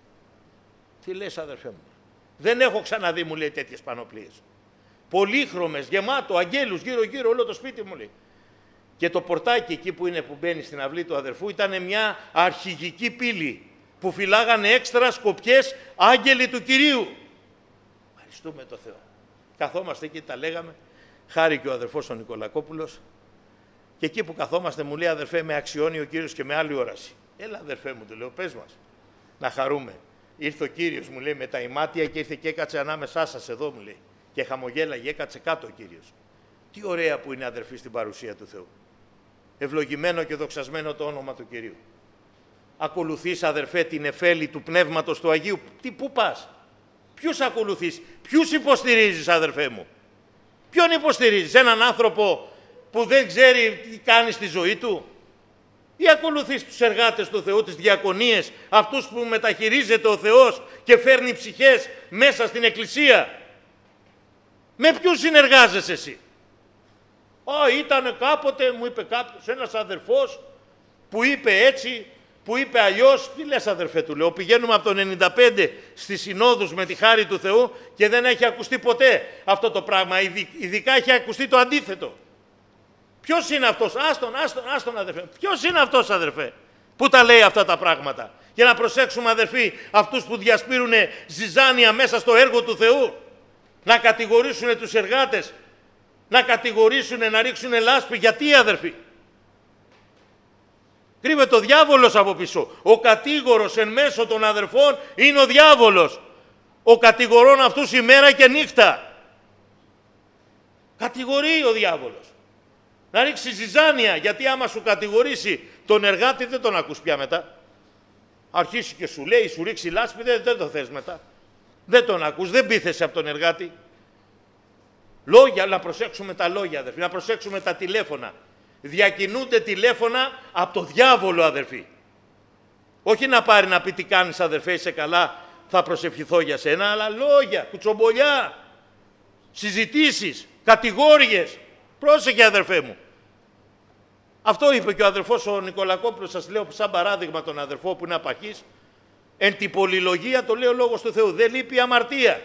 Τι λες, αδερφέ μου? Δεν έχω ξαναδεί, μου λέει, τέτοιες πανοπλίες. Πολύχρωμες, γεμάτο, αγγέλους γύρω-γύρω όλο το σπίτι, μου λέει. Και το πορτάκι εκεί που είναι, που μπαίνει στην αυλή του αδερφού, ήταν μια αρχηγική πύλη που φυλάγανε έξτρα σκοπιές άγγελοι του Κυρίου. Ευχαριστούμε το Θεό. Καθόμαστε εκεί, τα λέγαμε. Χάρη και ο αδερφός ο Νικολακόπουλος. Και εκεί που καθόμαστε, μου λέει, αδερφέ, με αξιώνει ο Κύριος και με άλλη όραση. Έλα, αδερφέ μου, του λέω, πες μας, να χαρούμε. Ήρθε ο Κύριος, μου λέει, με τα ημάτια και ήρθε και έκατσε ανάμεσά σας εδώ, μου λέει. Και χαμογέλαγε, έκατσε κάτω ο Κύριος. Τι ωραία που είναι, αδερφοί, στην παρουσία του Θεού. Ευλογημένο και δοξασμένο το όνομα του Κυρίου. Ακολουθείς, αδερφέ, την εφέλη του Πνεύματος του Αγίου. Τι, πού πας? Ποιους ακολουθείς? Ποιους υποστηρίζεις, αδερφέ μου? Ποιον υποστηρίζεις? Έναν άνθρωπο που δεν ξέρει τι κάνει στη ζωή του? Ή ακολουθείς τους εργάτες του Θεού, τις διακονίες, αυτούς που μεταχειρίζεται ο Θεός και φέρνει ψυχές μέσα στην Εκκλησία? Με ποιους συνεργάζεσαι εσύ? Α, ήταν κάποτε, μου είπε κάποιος, ένας αδερφός που είπε έτσι, που είπε αλλιώς. Τι λες, αδερφέ, του λέω? Πηγαίνουμε από το ενενήντα πέντε στις συνόδους με τη χάρη του Θεού και δεν έχει ακουστεί ποτέ αυτό το πράγμα. Ειδικά έχει ακουστεί το αντίθετο. Ποιος είναι αυτός? Άστον, άστον, άστον, αδερφέ. Ποιος είναι αυτός, αδερφέ? Πού τα λέει αυτά τα πράγματα? Για να προσέξουμε, αδερφοί, αυτούς που διασπείρουν ζυζάνια μέσα στο έργο του Θεού. Να κατηγορήσουν τους εργάτες, να κατηγορήσουν, να ρίξουν λάσπη. Γιατί, αδερφοί? Κρύβεται ο διάβολος από πίσω. Ο κατήγορος εν μέσω των αδερφών είναι ο διάβολος. Ο κατηγορών αυτούς ημέρα και νύχτα. Κατηγορεί ο διάβολος. Να ρίξει ζυζάνια, γιατί άμα σου κατηγορήσει τον εργάτη δεν τον ακούς πια μετά. Αρχίσει και σου λέει, σου ρίξει λάσπη, δεν, δεν το θες μετά. Δεν τον ακούς, δεν πείθεσαι από τον εργάτη. Λόγια, να προσέξουμε τα λόγια, αδερφοί, να προσέξουμε τα τηλέφωνα. Διακινούνται τηλέφωνα από το διάβολο, αδερφοί. Όχι να πάρει να πει τι κάνεις, αδερφέ, είσαι καλά, θα προσευχηθώ για σένα, αλλά λόγια, κουτσομπολιά, συζητήσεις, κατηγόριες. Πρόσεχε, αδερφέ μου. Αυτό είπε και ο αδερφός ο Νικολακόπουλος, σας λέω σαν παράδειγμα τον αδερφό που είναι απαχής. Εν τη πολυλογία το λέει ο λόγος του Θεού, δεν λείπει αμαρτία.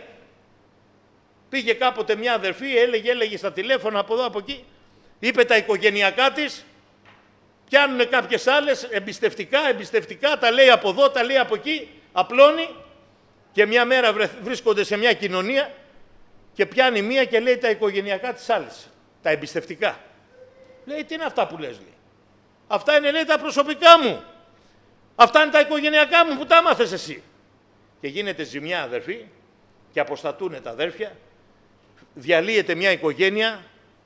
Πήγε κάποτε μια αδερφή, έλεγε, έλεγε στα τηλέφωνα από εδώ, από εκεί, είπε τα οικογενειακά της, πιάνουν κάποιες άλλες, εμπιστευτικά, εμπιστευτικά, τα λέει από εδώ, τα λέει από εκεί, απλώνει και μια μέρα βρίσκονται σε μια κοινωνία και πιάνει μία και λέει τα οικογενειακά της άλλης, τα εμπιστευτικά. Λέει, τι είναι αυτά που λες, λέει. Αυτά είναι, λέει, τα προσωπικά μου. Αυτά είναι τα οικογενειακά μου που τα άμαθες εσύ. Και γίνεται ζημιά, αδερφοί, και αποστατούν τα αδέρφια, διαλύεται μια οικογένεια,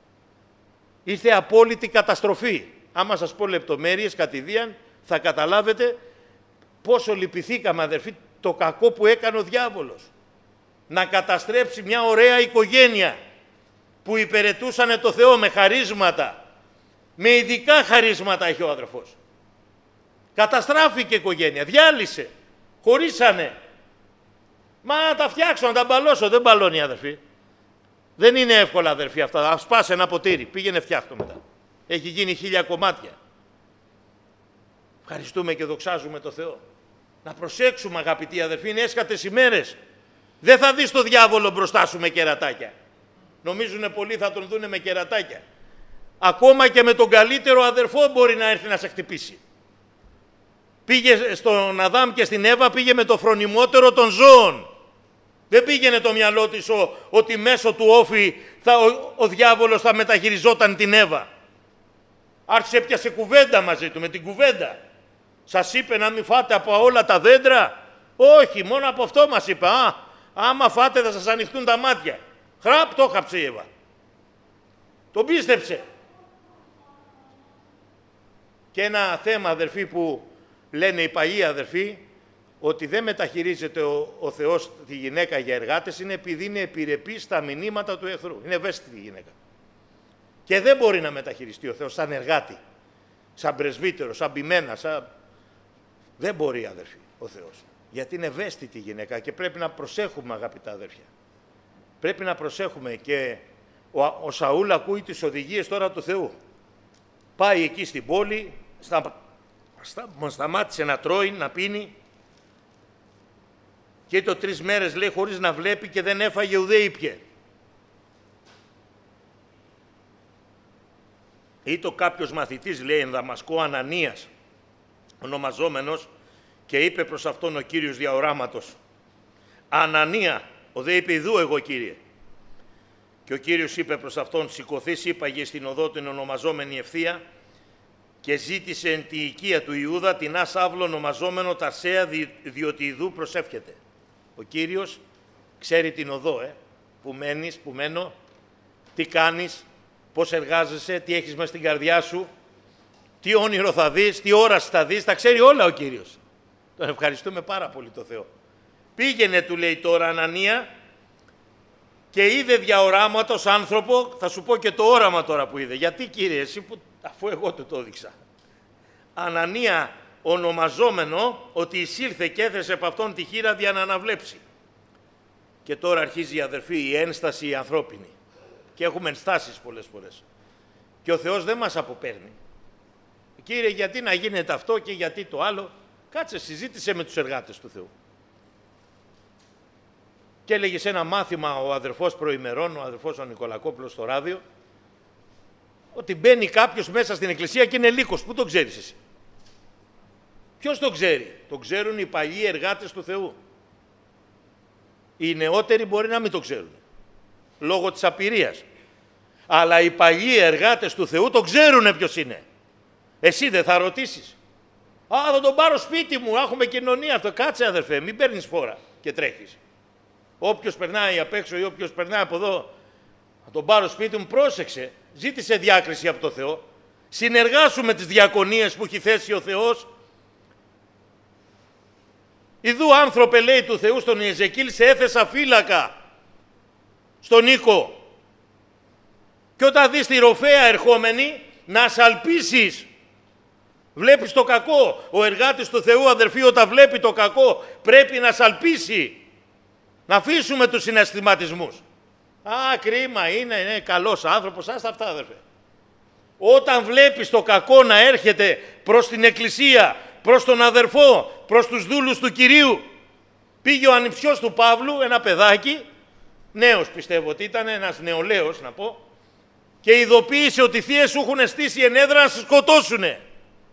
ήρθε απόλυτη καταστροφή. Άμα σας πω λεπτομέρειες κατηδίαν, θα καταλάβετε πόσο λυπηθήκαμε, αδερφοί, το κακό που έκανε ο διάβολος. Να καταστρέψει μια ωραία οικογένεια που υπηρετούσανε το Θεό με χαρίσματα. Με ειδικά χαρίσματα έχει ο αδερφός. Καταστράφηκε η οικογένεια, διάλυσε, χωρίσανε. Μα να τα φτιάξω, να τα μπαλώσω, δεν μπαλώνει, αδερφοί. Δεν είναι εύκολα, αδερφοί, αυτά. Α σπάσει ένα ποτήρι, πήγαινε φτιάχτω μετά. Έχει γίνει χίλια κομμάτια. Ευχαριστούμε και δοξάζουμε το Θεό. Να προσέξουμε, αγαπητοί αδερφοί, είναι έσχατες ημέρες. Δεν θα δεις το διάβολο μπροστά σου με κερατάκια. Νομίζουνε πολλοί θα τον δούνε με κερατάκια. Ακόμα και με τον καλύτερο αδερφό μπορεί να έρθει να σε χτυπήσει. Πήγε στον Αδάμ και στην Εύα, πήγε με το φρονιμότερο των ζώων. Δεν πήγαινε το μυαλό της ο, ότι μέσω του όφη θα, ο, ο διάβολος θα μεταχειριζόταν την Εύα. Άρχισε πιασε κουβέντα μαζί του, με την κουβέντα. Σας είπε να μην φάτε από όλα τα δέντρα. Όχι, μόνο από αυτό μας είπε. Α, άμα φάτε θα σας ανοιχτούν τα μάτια. Χραπ, το χάψε η Εύα. Τον πίστεψε. Και ένα θέμα, αδερφοί, που λένε οι παλιοί αδερφοί, ότι δεν μεταχειρίζεται ο, ο Θεός τη γυναίκα για εργάτες, είναι επειδή είναι επιρρεπή στα μηνύματα του εχθρού. Είναι ευαίσθητη η γυναίκα. Και δεν μπορεί να μεταχειριστεί ο Θεός σαν εργάτη, σαν πρεσβύτερο, σαν ποιμένα, σαν... Δεν μπορεί, αδερφοί, ο Θεός. Γιατί είναι ευαίσθητη η γυναίκα και πρέπει να προσέχουμε, αγαπητά αδέρφια. Πρέπει να προσέχουμε και ο, ο Σαούλ ακούει τις οδηγίες τώρα του Θεού. Πάει εκεί στην πόλη, στα, στα, σταμάτησε να τρώει, να πίνει και το τρεις μέρες, λέει, χωρίς να βλέπει και δεν έφαγε ουδέ ήπιε. Ήτο κάποιος μαθητής, λέει, εν Δαμασκό, Ανανίας, ονομαζόμενος, και είπε προς αυτόν ο Κύριος διαοράματος, Ανανία, ο δε είπε, ιδού εγώ, Κύριε. Και ο Κύριος είπε προς αυτόν, σηκωθείς, είπαγε στην οδό την ονομαζόμενη Ευθεία, και ζήτησε εν τη οικία του Ιούδα την Άς Αύλο ονομαζόμενο Ταρσέα, δι, διότι ιδού προσεύχεται. Ο Κύριος ξέρει την οδό, ε, που μένεις, που μένω, τι κάνεις, πώς εργάζεσαι, τι έχεις μες στην καρδιά σου, τι όνειρο θα δεις, τι όραση θα δεις, τα ξέρει όλα ο Κύριος. Τον ευχαριστούμε πάρα πολύ το Θεό. Πήγαινε, του λέει τώρα, Ανανία, και είδε διαοράματος άνθρωπο, θα σου πω και το όραμα τώρα που είδε. Γιατί, Κύριε, εσύ που, αφού εγώ του το έδειξα. Ανανία, ονομαζόμενο, ότι εισήλθε και έθεσε από αυτόν τη χείρα για να αναβλέψει. Και τώρα αρχίζει, η αδερφή, η ένσταση η ανθρώπινη. Και έχουμε ενστάσεις πολλές φορές. Και ο Θεός δεν μας αποπαίρνει. Κύριε, γιατί να γίνεται αυτό και γιατί το άλλο. Κάτσε, συζήτησε με τους εργάτες του Θεού. Και έλεγε σε ένα μάθημα ο αδερφός προημερών, ο αδερφός ο Νικολακόπουλος στο ράδιο, ότι μπαίνει κάποιος μέσα στην εκκλησία και είναι λύκος. Πού το ξέρεις εσύ? Ποιος το ξέρει? Το ξέρουν οι παλιοί εργάτες του Θεού. Οι νεότεροι μπορεί να μην το ξέρουν, λόγω της απειρίας. Αλλά οι παλιοί εργάτες του Θεού το ξέρουν ποιος είναι. Εσύ δεν θα ρωτήσεις? Α, θα τον πάρω σπίτι μου, έχουμε κοινωνία. Αυτό κάτσε αδερφέ, μην παίρνεις φόρα και τρέχεις. Όποιος περνάει απ' έξω ή όποιος περνάει από εδώ, θα τον πάρω σπίτι μου, πρόσεξε. Ζήτησε διάκριση από το Θεό. Συνεργάσου με τις διακονίες που έχει θέσει ο Θεός. Ιδού άνθρωπε, λέει του Θεού στον Ιεζεκήλ, σε έθεσα φύλακα στον οίκο. Και όταν δεις τη ροφέα ερχόμενη, να σαλπίσεις. Βλέπεις το κακό. Ο εργάτης του Θεού, αδερφοί, όταν βλέπει το κακό, πρέπει να σαλπίσει. Να αφήσουμε τους συναισθηματισμούς. Α, κρίμα, είναι, είναι καλός άνθρωπος, άστα αυτά, αδερφέ. Όταν βλέπεις το κακό να έρχεται προς την Εκκλησία, προς τον αδερφό, προς τους δούλους του Κυρίου. Πήγε ο ανιψιός του Παύλου, ένα παιδάκι, νέος πιστεύω ότι ήταν, ένας νεολαίος να πω, και ειδοποίησε ότι οι θείες σου έχουν στήσει ενέδρα να σε σκοτώσουνε.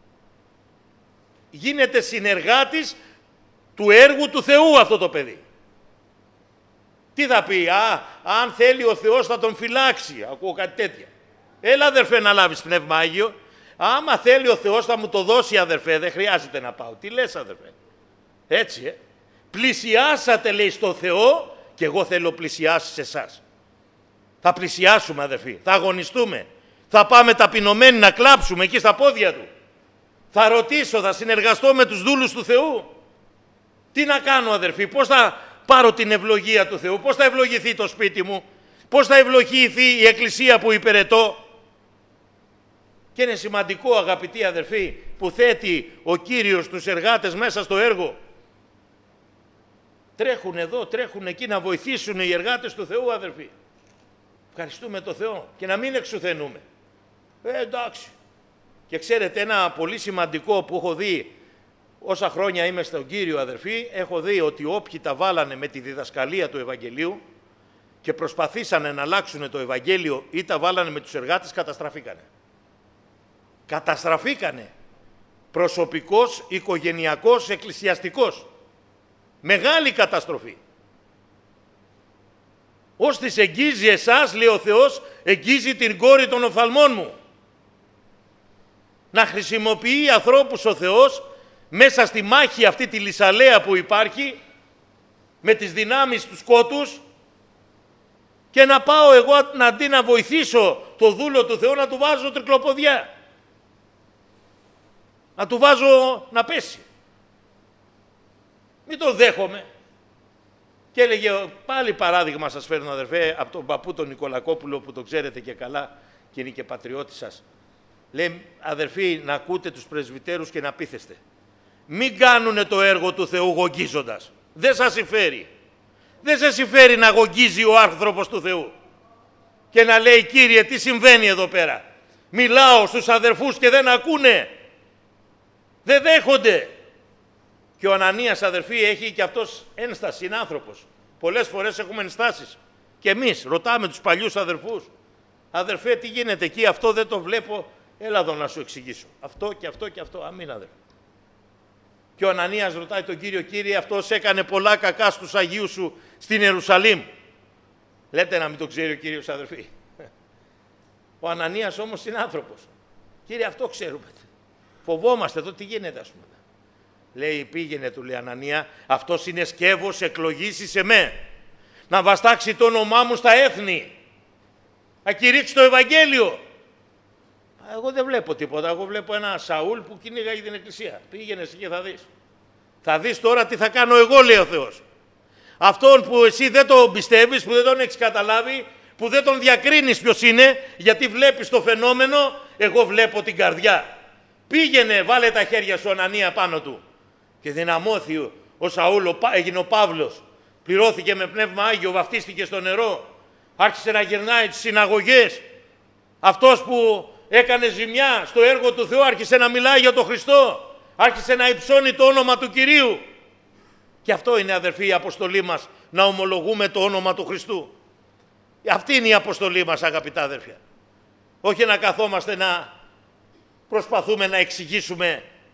Γίνεται συνεργάτης του έργου του Θεού αυτό το παιδί. Τι θα πει? Α, αν θέλει ο Θεός θα τον φυλάξει. Ακούω κάτι τέτοια. Έλα αδερφέ να λάβεις Πνεύμα Άγιο. Άμα θέλει ο Θεός θα μου το δώσει αδερφέ. Δεν χρειάζεται να πάω. Τι λες αδερφέ? Έτσι ε. Πλησιάσατε λέει στο Θεό και εγώ θέλω πλησιάσει σε εσάς. Θα πλησιάσουμε αδερφοί. Θα αγωνιστούμε. Θα πάμε ταπεινωμένοι να κλάψουμε εκεί στα πόδια του. Θα ρωτήσω, θα συνεργαστώ με τους δούλους του Θεού. Τι να κάνω αδερφοί? Πώς θα πάρω την ευλογία του Θεού? Πώς θα ευλογηθεί το σπίτι μου? Πώς θα ευλογηθεί η εκκλησία που υπηρετώ? Και είναι σημαντικό αγαπητοί αδερφοί που θέτει ο Κύριος τους εργάτες μέσα στο έργο. Τρέχουν εδώ, τρέχουν εκεί να βοηθήσουν οι εργάτες του Θεού αδερφοί. Ευχαριστούμε το Θεό και να μην εξουθενούμε. Ε, εντάξει. Και ξέρετε ένα πολύ σημαντικό που έχω δει όσα χρόνια είμαι στον Κύριο αδερφοί, έχω δει ότι όποιοι τα βάλανε με τη διδασκαλία του Ευαγγελίου και προσπαθήσανε να αλλάξουν το Ευαγγέλιο ή τα βάλανε με τους εργάτες, καταστραφήκανε. Καταστραφήκανε. Προσωπικός, οικογενειακός, εκκλησιαστικός. Μεγάλη καταστροφή. Ως της εγγίζει εσάς, λέει ο Θεός, εγγίζει την κόρη των οφθαλμών μου. Να χρησιμοποιεί ανθρώπους ο Θεός μέσα στη μάχη αυτή τη λυσαλέα που υπάρχει με τις δυνάμεις του σκότους και να πάω εγώ αντί να βοηθήσω το δούλο του Θεού να του βάζω τρικλοποδιά. Να του βάζω να πέσει. Μην το δέχομαι. Και έλεγε, πάλι παράδειγμα σας φέρνω αδερφέ, από τον παππού τον Νικολακόπουλο που το ξέρετε και καλά και είναι και πατριώτης σας. Λέει, αδερφοί, να ακούτε τους πρεσβυτέρους και να πείθεστε. Μην κάνουνε το έργο του Θεού γογγίζοντας. Δεν σας συμφέρει. Δεν σας συμφέρει να γογγίζει ο άνθρωπος του Θεού. Και να λέει, Κύριε, τι συμβαίνει εδώ πέρα? Μιλάω στους αδερφούς και δεν ακούνε. Δεν δέχονται. Και ο Ανανίας, αδερφοί, έχει και αυτός ένσταση, είναι άνθρωπος. Πολλές φορές έχουμε ενστάσεις. Και εμείς ρωτάμε τους παλιούς αδερφούς. Αδερφέ, τι γίνεται εκεί, αυτό δεν το βλέπω. Έλα εδώ να σου εξηγήσω. Αυτό και αυτό και αυτό. Αμήν αδερφέ. Και ο Ανανίας ρωτάει τον Κύριο, Κύριε, αυτός έκανε πολλά κακά στους Αγίους σου στην Ιερουσαλήμ. Λέτε να μην το ξέρει ο Κύριος αδερφοί. Ο Ανανίας όμως είναι άνθρωπος. Κύριε, αυτό ξέρουμε. Φοβόμαστε εδώ τι γίνεται ας πούμε. Λέει, πήγαινε, του λέει Ανανία, αυτός είναι σκεύος εκλογής εις εμέ. Να βαστάξει το όνομά μου στα έθνη. Να κηρύξει το Ευαγγέλιο. Εγώ δεν βλέπω τίποτα. Εγώ βλέπω ένα Σαούλ που κυνήγαγε την εκκλησία. Πήγαινε εσύ και θα δεις. Θα δεις τώρα τι θα κάνω εγώ, λέει ο Θεός. Αυτόν που εσύ δεν τον πιστεύεις, που δεν τον έχεις καταλάβει, που δεν τον διακρίνεις ποιος είναι, γιατί βλέπεις το φαινόμενο, εγώ βλέπω την καρδιά. Πήγαινε, βάλε τα χέρια σου Ανανία πάνω του. Και δυναμώθη ο Σαούλ, έγινε ο Παύλος. Πληρώθηκε με Πνεύμα Άγιο, βαφτίστηκε στο νερό. Άρχισε να γυρνάει τις συναγωγές. Αυτός που έκανε ζημιά στο έργο του Θεού άρχισε να μιλάει για τον Χριστό. Άρχισε να υψώνει το όνομα του Κυρίου. Και αυτό είναι, αδερφοί, η αποστολή μας, να ομολογούμε το όνομα του Χριστού. Αυτή είναι η αποστολή μας, αγαπητά αδερφιά. Όχι να καθόμαστε να προσπαθούμε να εξηγήσουμε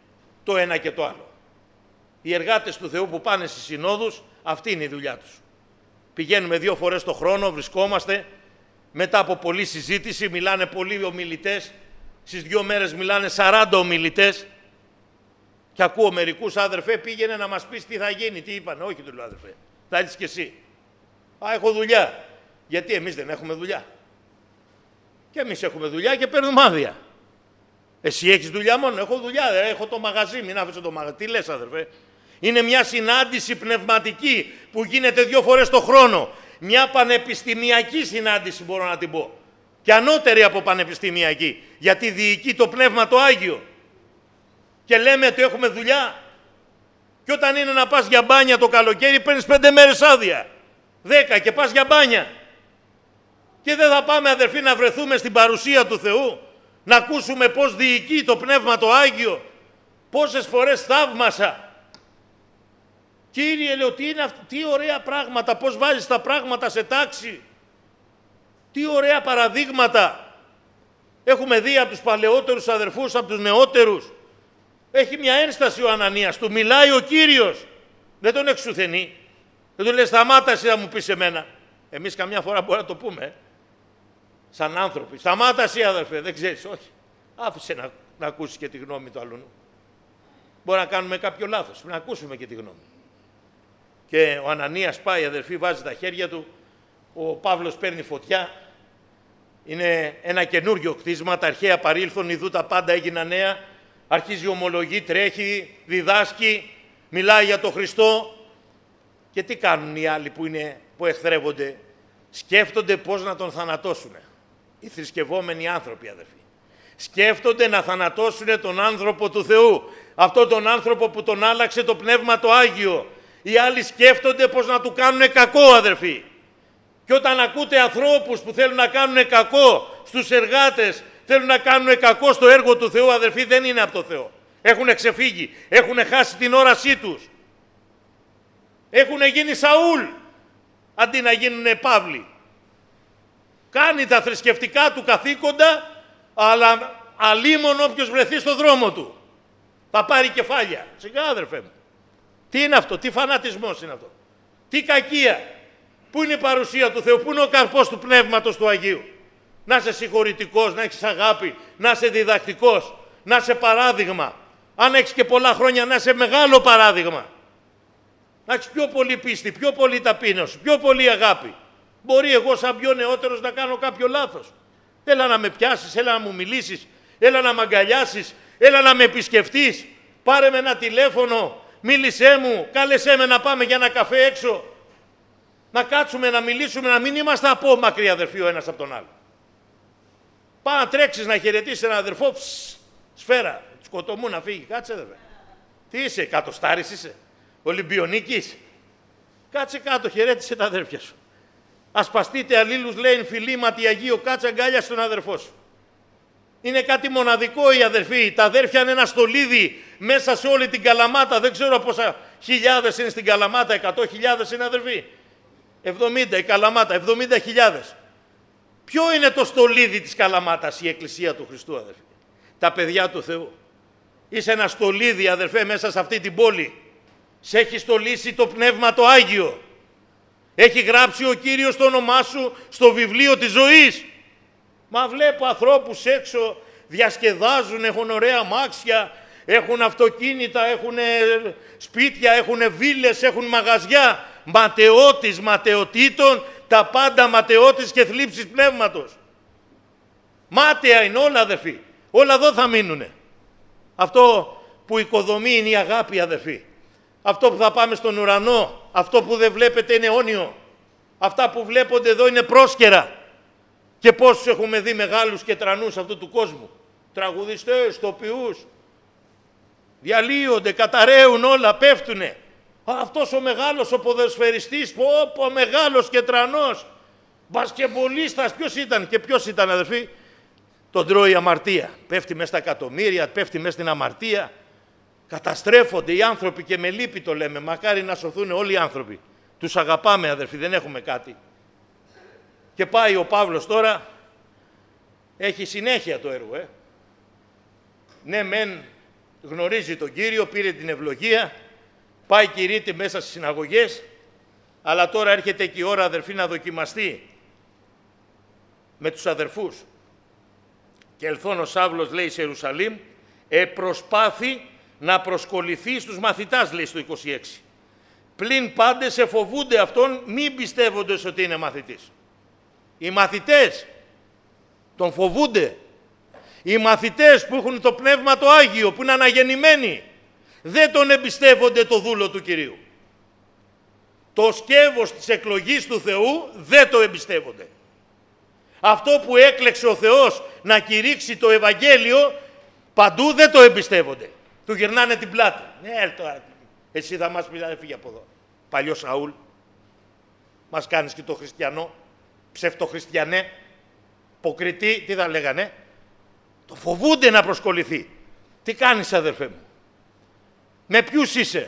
το ένα και το άλλο. Οι εργάτες του Θεού που πάνε στις συνόδους, αυτή είναι η δουλειά τους. Πηγαίνουμε δύο φορές το χρόνο, βρισκόμαστε, μετά από πολλή συζήτηση, μιλάνε πολλοί ομιλητές, στις δύο μέρες μιλάνε σαράντα ομιλητές και ακούω μερικούς, άδερφε, πήγαινε να μας πεις τι θα γίνει, τι είπανε. Όχι, του λέω, άδερφε, θα έρθεις κι εσύ. Α, έχω δουλειά. Γιατί εμείς δεν έχουμε δουλειά. Και εμείς έχουμε δουλειά και παίρνουμε άδεια. Εσύ έχεις δουλειά μόνο? Έχω δουλειά, έχω το μαγαζί, μην άφησε το μαγαζί. Τι λες, αδερφέ? Είναι μια συνάντηση πνευματική που γίνεται δύο φορές το χρόνο. Μια πανεπιστημιακή συνάντηση, μπορώ να την πω. Και ανώτερη από πανεπιστημιακή. Γιατί διοικεί το Πνεύμα το Άγιο. Και λέμε ότι έχουμε δουλειά. Και όταν είναι να πας για μπάνια το καλοκαίρι, παίρνεις πέντε μέρες άδεια. Δέκα και πας για μπάνια. Και δεν θα πάμε, αδερφοί, να βρεθούμε στην παρουσία του Θεού, να ακούσουμε πώς διοικεί το Πνεύμα το Άγιο. Πόσες φορές θαύμασα. Κύριε, λέω, τι είναι αυτό, τι ωραία πράγματα, πώς βάζεις τα πράγματα σε τάξη. Τι ωραία παραδείγματα. Έχουμε δει από τους παλαιότερους αδερφούς, από τους νεότερους. Έχει μια ένσταση ο Ανανίας, του μιλάει ο Κύριος. Δεν τον εξουθενεί. Δεν του λέει, σταμάτα εσύ να μου πεις εμένα. Εμείς καμιά φορά μπορεί να το πούμε, ε. σαν άνθρωποι. Σταμάτα εσύ, αδερφέ, δεν ξέρεις, όχι. Άφησε να, να ακούσεις και τη γνώμη του άλλου. Μπορεί να κάνουμε κάποιο λάθος, να ακούσουμε και τη γνώμη. Και ο Ανανίας πάει, αδερφοί, βάζει τα χέρια του, ο Παύλος παίρνει φωτιά, είναι ένα καινούργιο κτίσμα, τα αρχαία παρήλθον, ιδού τα πάντα έγιναν νέα, αρχίζει ομολογεί, τρέχει, διδάσκει, μιλάει για τον Χριστό. Και τι κάνουν οι άλλοι που, είναι, που εχθρεύονται? Σκέφτονται πώς να τον θανατώσουν. Οι θρησκευόμενοι άνθρωποι, αδερφοί. Σκέφτονται να θανατώσουν τον άνθρωπο του Θεού. Αυτό τον άνθρωπο που τον άλλαξε το Πνεύμα το Άγιο. Οι άλλοι σκέφτονται πώς να του κάνουν κακό, αδερφοί. Και όταν ακούτε ανθρώπους που θέλουν να κάνουν κακό στους εργάτες, θέλουν να κάνουν κακό στο έργο του Θεού, αδερφοί, δεν είναι από το Θεό. Έχουν ξεφύγει, έχουν χάσει την όρασή τους. Έχουν γίνει Σαούλ, αντί να γίνουν Παύλοι. Κάνει τα θρησκευτικά του καθήκοντα, αλλά αλίμονο όποιος βρεθεί στο δρόμο του. Θα πάρει κεφάλια. Σιγά, αδερφέ μου. Τι είναι αυτό, τι φανατισμός είναι αυτό. Τι κακία. Πού είναι η παρουσία του Θεού, πού είναι ο καρπός του Πνεύματος του Αγίου. Να είσαι συγχωρητικός, να έχεις αγάπη, να είσαι διδακτικός, να είσαι παράδειγμα. Αν έχεις και πολλά χρόνια, να είσαι μεγάλο παράδειγμα. Να έχεις πιο πολύ πίστη, πιο πολύ ταπείνωση, πιο πολύ αγάπη. Μπορεί εγώ σαν πιο νεότερος να κάνω κάποιο λάθος. Έλα να με πιάσεις, έλα να μου μιλήσεις, έλα να με αγκαλιάσεις, έλα να με επισκεφτείς. Πάρε με ένα τηλέφωνο, μίλησέ μου, κάλεσέ με να πάμε για ένα καφέ έξω. Να κάτσουμε, να μιλήσουμε, να μην είμαστε απόμακροι, αδερφοί, ο ένας από τον άλλο. Πάω να τρέξεις να χαιρετήσεις έναν αδερφό, ψ, σφαίρα, σκοτωμού να φύγει. Κάτσε, αδερφέ. Τι είσαι, εκατοστάρης είσαι, Ολυμπιονίκης. Κάτσε κάτω, χαιρέτησε τα αδέρφια σου. Ασπαστείτε αλλήλους, λέει φιλήματι Αγίο, κάτσε αγκάλια στον αδερφό σου. Είναι κάτι μοναδικό οι αδερφοί. Τα αδέρφια είναι ένα στολίδι μέσα σε όλη την Καλαμάτα. Δεν ξέρω πόσα χιλιάδες είναι στην Καλαμάτα, εκατό χιλιάδες είναι αδερφοί. εβδομήντα η Καλαμάτα, εβδομήντα χιλιάδες. Ποιο είναι το στολίδι της Καλαμάτας? Η Εκκλησία του Χριστού, αδερφοί. Τα παιδιά του Θεού. Είσαι ένα στολίδι, αδερφέ, μέσα σε αυτή την πόλη. Σε έχει στολίσει το Πνεύμα το Άγιο. Έχει γράψει ο Κύριος το όνομά σου στο βιβλίο της ζωής. Μα βλέπω ανθρώπους έξω, διασκεδάζουν, έχουν ωραία αμάξια, έχουν αυτοκίνητα, έχουν σπίτια, έχουν βίλες, έχουν μαγαζιά. Ματαιώτης ματαιωτήτων, τα πάντα ματαιώτης και θλίψης πνεύματος. Μάταια είναι όλα, αδερφοί. Όλα εδώ θα μείνουνε. Αυτό που οικοδομεί είναι η αγάπη, αδερφοί. Αυτό που θα πάμε στον ουρανό, αυτό που δεν βλέπετε είναι αιώνιο. Αυτά που βλέπονται εδώ είναι πρόσκαιρα. Και πόσους έχουμε δει μεγάλους και τρανούς αυτού του κόσμου. Τραγουδιστές, τοπιούς. Διαλύονται, καταραίουν όλα, πέφτουνε. Α, αυτός ο μεγάλος ο ποδοσφαιριστής, πω, πω, μεγάλος και τρανός. Μπασκεμπολίστας, ποιος ήταν και ποιος ήταν, αδερφοί? Τον τρώει η αμαρτία. Πέφτει μέσα στα εκατομμύρια, πέφτει μέσα στην αμαρτία. Καταστρέφονται οι άνθρωποι και με λύπη το λέμε. Μακάρι να σωθούν όλοι οι άνθρωποι. Τους αγαπάμε, αδερφοί, δεν έχουμε κάτι. Και πάει ο Παύλος τώρα, έχει συνέχεια το έργο. Ε. Ναι, μεν γνωρίζει τον Κύριο, πήρε την ευλογία, πάει κηρύττει μέσα στις συναγωγές, αλλά τώρα έρχεται και η ώρα, αδερφοί, να δοκιμαστεί με τους αδερφούς. Και ελθόν ο Σαύλος, λέει, σε Ιερουσαλήμ, επροσπάθη να προσκοληθεί στους μαθητάς, λέει στο είκοσι έξι. Πλην πάντες εφοβούνται αυτόν, μην πιστεύοντες ότι είναι μαθητής. Οι μαθητές τον φοβούνται. Οι μαθητές που έχουν το Πνεύμα το Άγιο, που είναι αναγεννημένοι, δεν τον εμπιστεύονται το δούλο του Κυρίου. Το σκεύος της εκλογής του Θεού δεν το εμπιστεύονται. Αυτό που έκλεξε ο Θεός να κηρύξει το Ευαγγέλιο, παντού δεν το εμπιστεύονται. Του γυρνάνε την πλάτη. Ναι, τώρα, εσύ θα μας πεις, φύγε από εδώ. Παλιό Σαούλ, μας κάνεις και το χριστιανό, ψευτοχριστιανέ, υποκριτή, τι θα λέγανε. Το φοβούνται να προσκοληθεί. Τι κάνεις, αδερφέ μου? Με ποιους είσαι?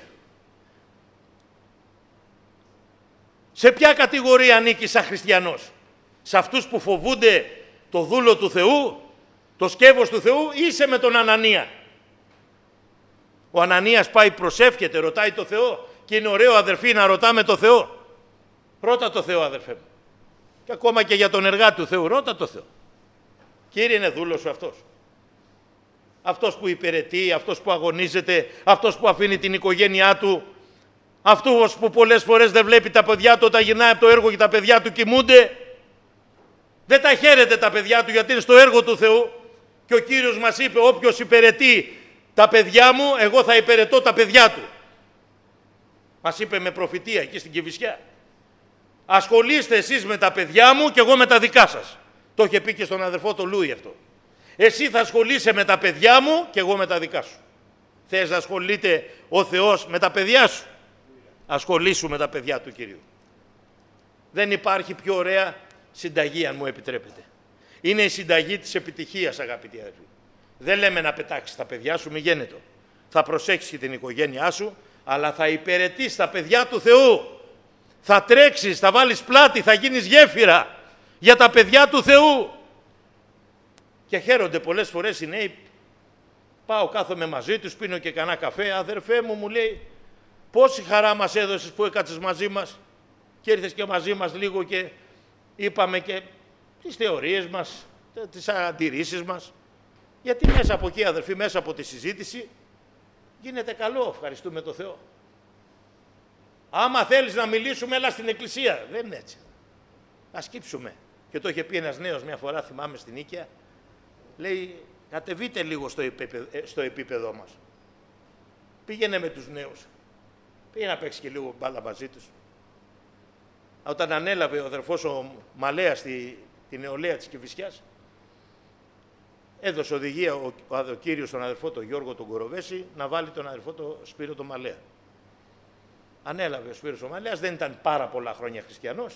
Σε ποια κατηγορία ανήκεις σαν χριστιανός? Σε αυτούς που φοβούνται το δούλο του Θεού, το σκεύος του Θεού, ή είσαι με τον Ανανία? Ο Ανανίας πάει, προσεύχεται, ρωτάει το Θεό, και είναι ωραίο, αδερφοί, να ρωτάμε το Θεό. Ρώτα το Θεό, αδερφέ μου. Και ακόμα και για τον εργάτη του Θεού, ρώτα το Θεό. Κύριε, είναι δούλος σου αυτός? Αυτός που υπηρετεί, αυτός που αγωνίζεται, αυτός που αφήνει την οικογένειά του, αυτός που πολλές φορές δεν βλέπει τα παιδιά του όταν γυρνάει από το έργο και τα παιδιά του κοιμούνται. Δεν τα χαίρεται τα παιδιά του γιατί είναι στο έργο του Θεού. Και ο Κύριος μας είπε, όποιος υπηρετεί τα παιδιά μου, εγώ θα υπηρετώ τα παιδιά του. Μας είπε με προφητεία εκεί στην Κηφισιά. Ασχολείστε εσείς με τα παιδιά μου και εγώ με τα δικά σας. Το είχε πει και στον αδερφό το Λούι αυτό. Εσύ θα ασχολείσαι με τα παιδιά μου και εγώ με τα δικά σου. Θες να ασχολείται ο Θεός με τα παιδιά σου? Ασχολήσου με τα παιδιά του Κυρίου. Δεν υπάρχει πιο ωραία συνταγή, αν μου επιτρέπετε. Είναι η συνταγή της επιτυχίας, αγαπητοί αδελφοί. Δεν λέμε να πετάξεις τα παιδιά σου, μη γένετο. Θα προσέξεις και την οικογένειά σου, αλλά θα υπηρετείς τα παιδιά του Θεού. Θα τρέξεις, θα βάλεις πλάτη, θα γίνεις γέφυρα για τα παιδιά του Θεού. Και χαίρονται πολλές φορές οι νέοι. Πάω, κάθομαι μαζί τους, πίνω και κανένα καφέ. Αδερφέ μου, μου λέει, πόση χαρά μας έδωσες που έκατσες μαζί μας και ήρθες και μαζί μας λίγο και είπαμε και τις θεωρίες μας, τις αντιρρήσεις μας. Γιατί μέσα από εκεί, αδερφοί, μέσα από τη συζήτηση γίνεται καλό, ευχαριστούμε τον Θεό. Άμα θέλεις να μιλήσουμε, έλα στην εκκλησία. Δεν είναι έτσι. Ας κύψουμε. Και το είχε πει ένας νέος μια φορά, θυμάμαι, στην Νίκαια. Λέει, κατεβείτε λίγο στο επίπεδο, στο επίπεδό μας. Πήγαινε με τους νέους. Πήγαινε να παίξει και λίγο μπάλα μαζί τους. Όταν ανέλαβε ο αδερφός ο Μαλέας τη, τη νεολαία της Κηφισιάς, έδωσε οδηγία ο, ο, ο Κύριος τον αδερφό τον Γιώργο τον Κοροβέση να βάλει τον αδερφό τον Σπύρο τον Μαλέα. Ανέλαβε ο Σπύρος ο Μαλέας, δεν ήταν πάρα πολλά χρόνια χριστιανός.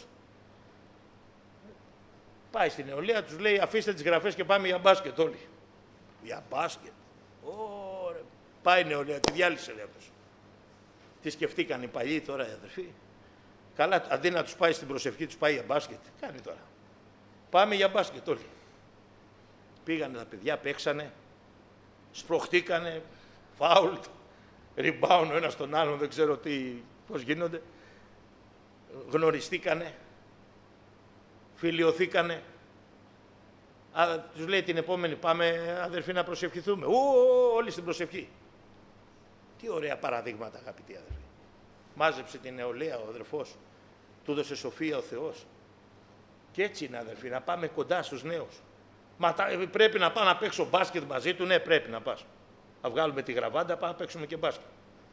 Πάει στην νεολαία, τους λέει, αφήστε τις γραφές και πάμε για μπάσκετ όλοι. Για μπάσκετ. Ωραία. Πάει η νεολαία, τη διάλυσε, λέει αυτός. Τι σκεφτήκαν οι παλιοί τώρα, οι αδερφοί? Καλά, αντί να τους πάει στην προσευχή, τους πάει για μπάσκετ. Κάνει τώρα. Πάμε για μπάσκετ όλοι. Πήγανε τα παιδιά, παίξανε, σπροχτήκανε, φάουλ, rebound ο ένας τον άλλον, δεν ξέρω τι, πώς γίνονται. Γνωριστήκανε, φιλιωθήκανε. Α, τους λέει την επόμενη, πάμε αδερφοί να προσευχηθούμε. Ου, όλοι στην προσευχή. Τι ωραία παραδείγματα, αγαπητοί αδερφοί. Μάζεψε την νεολαία ο αδερφός, του έδωσε σοφία ο Θεός. Και έτσι είναι, αδερφοί, να πάμε κοντά στους νέους. Μα πρέπει να πάω να παίξω μπάσκετ μαζί του, ναι, πρέπει να πας. Να βγάλουμε τη γραβάντα, πάμε να παίξουμε και μπάσκετ.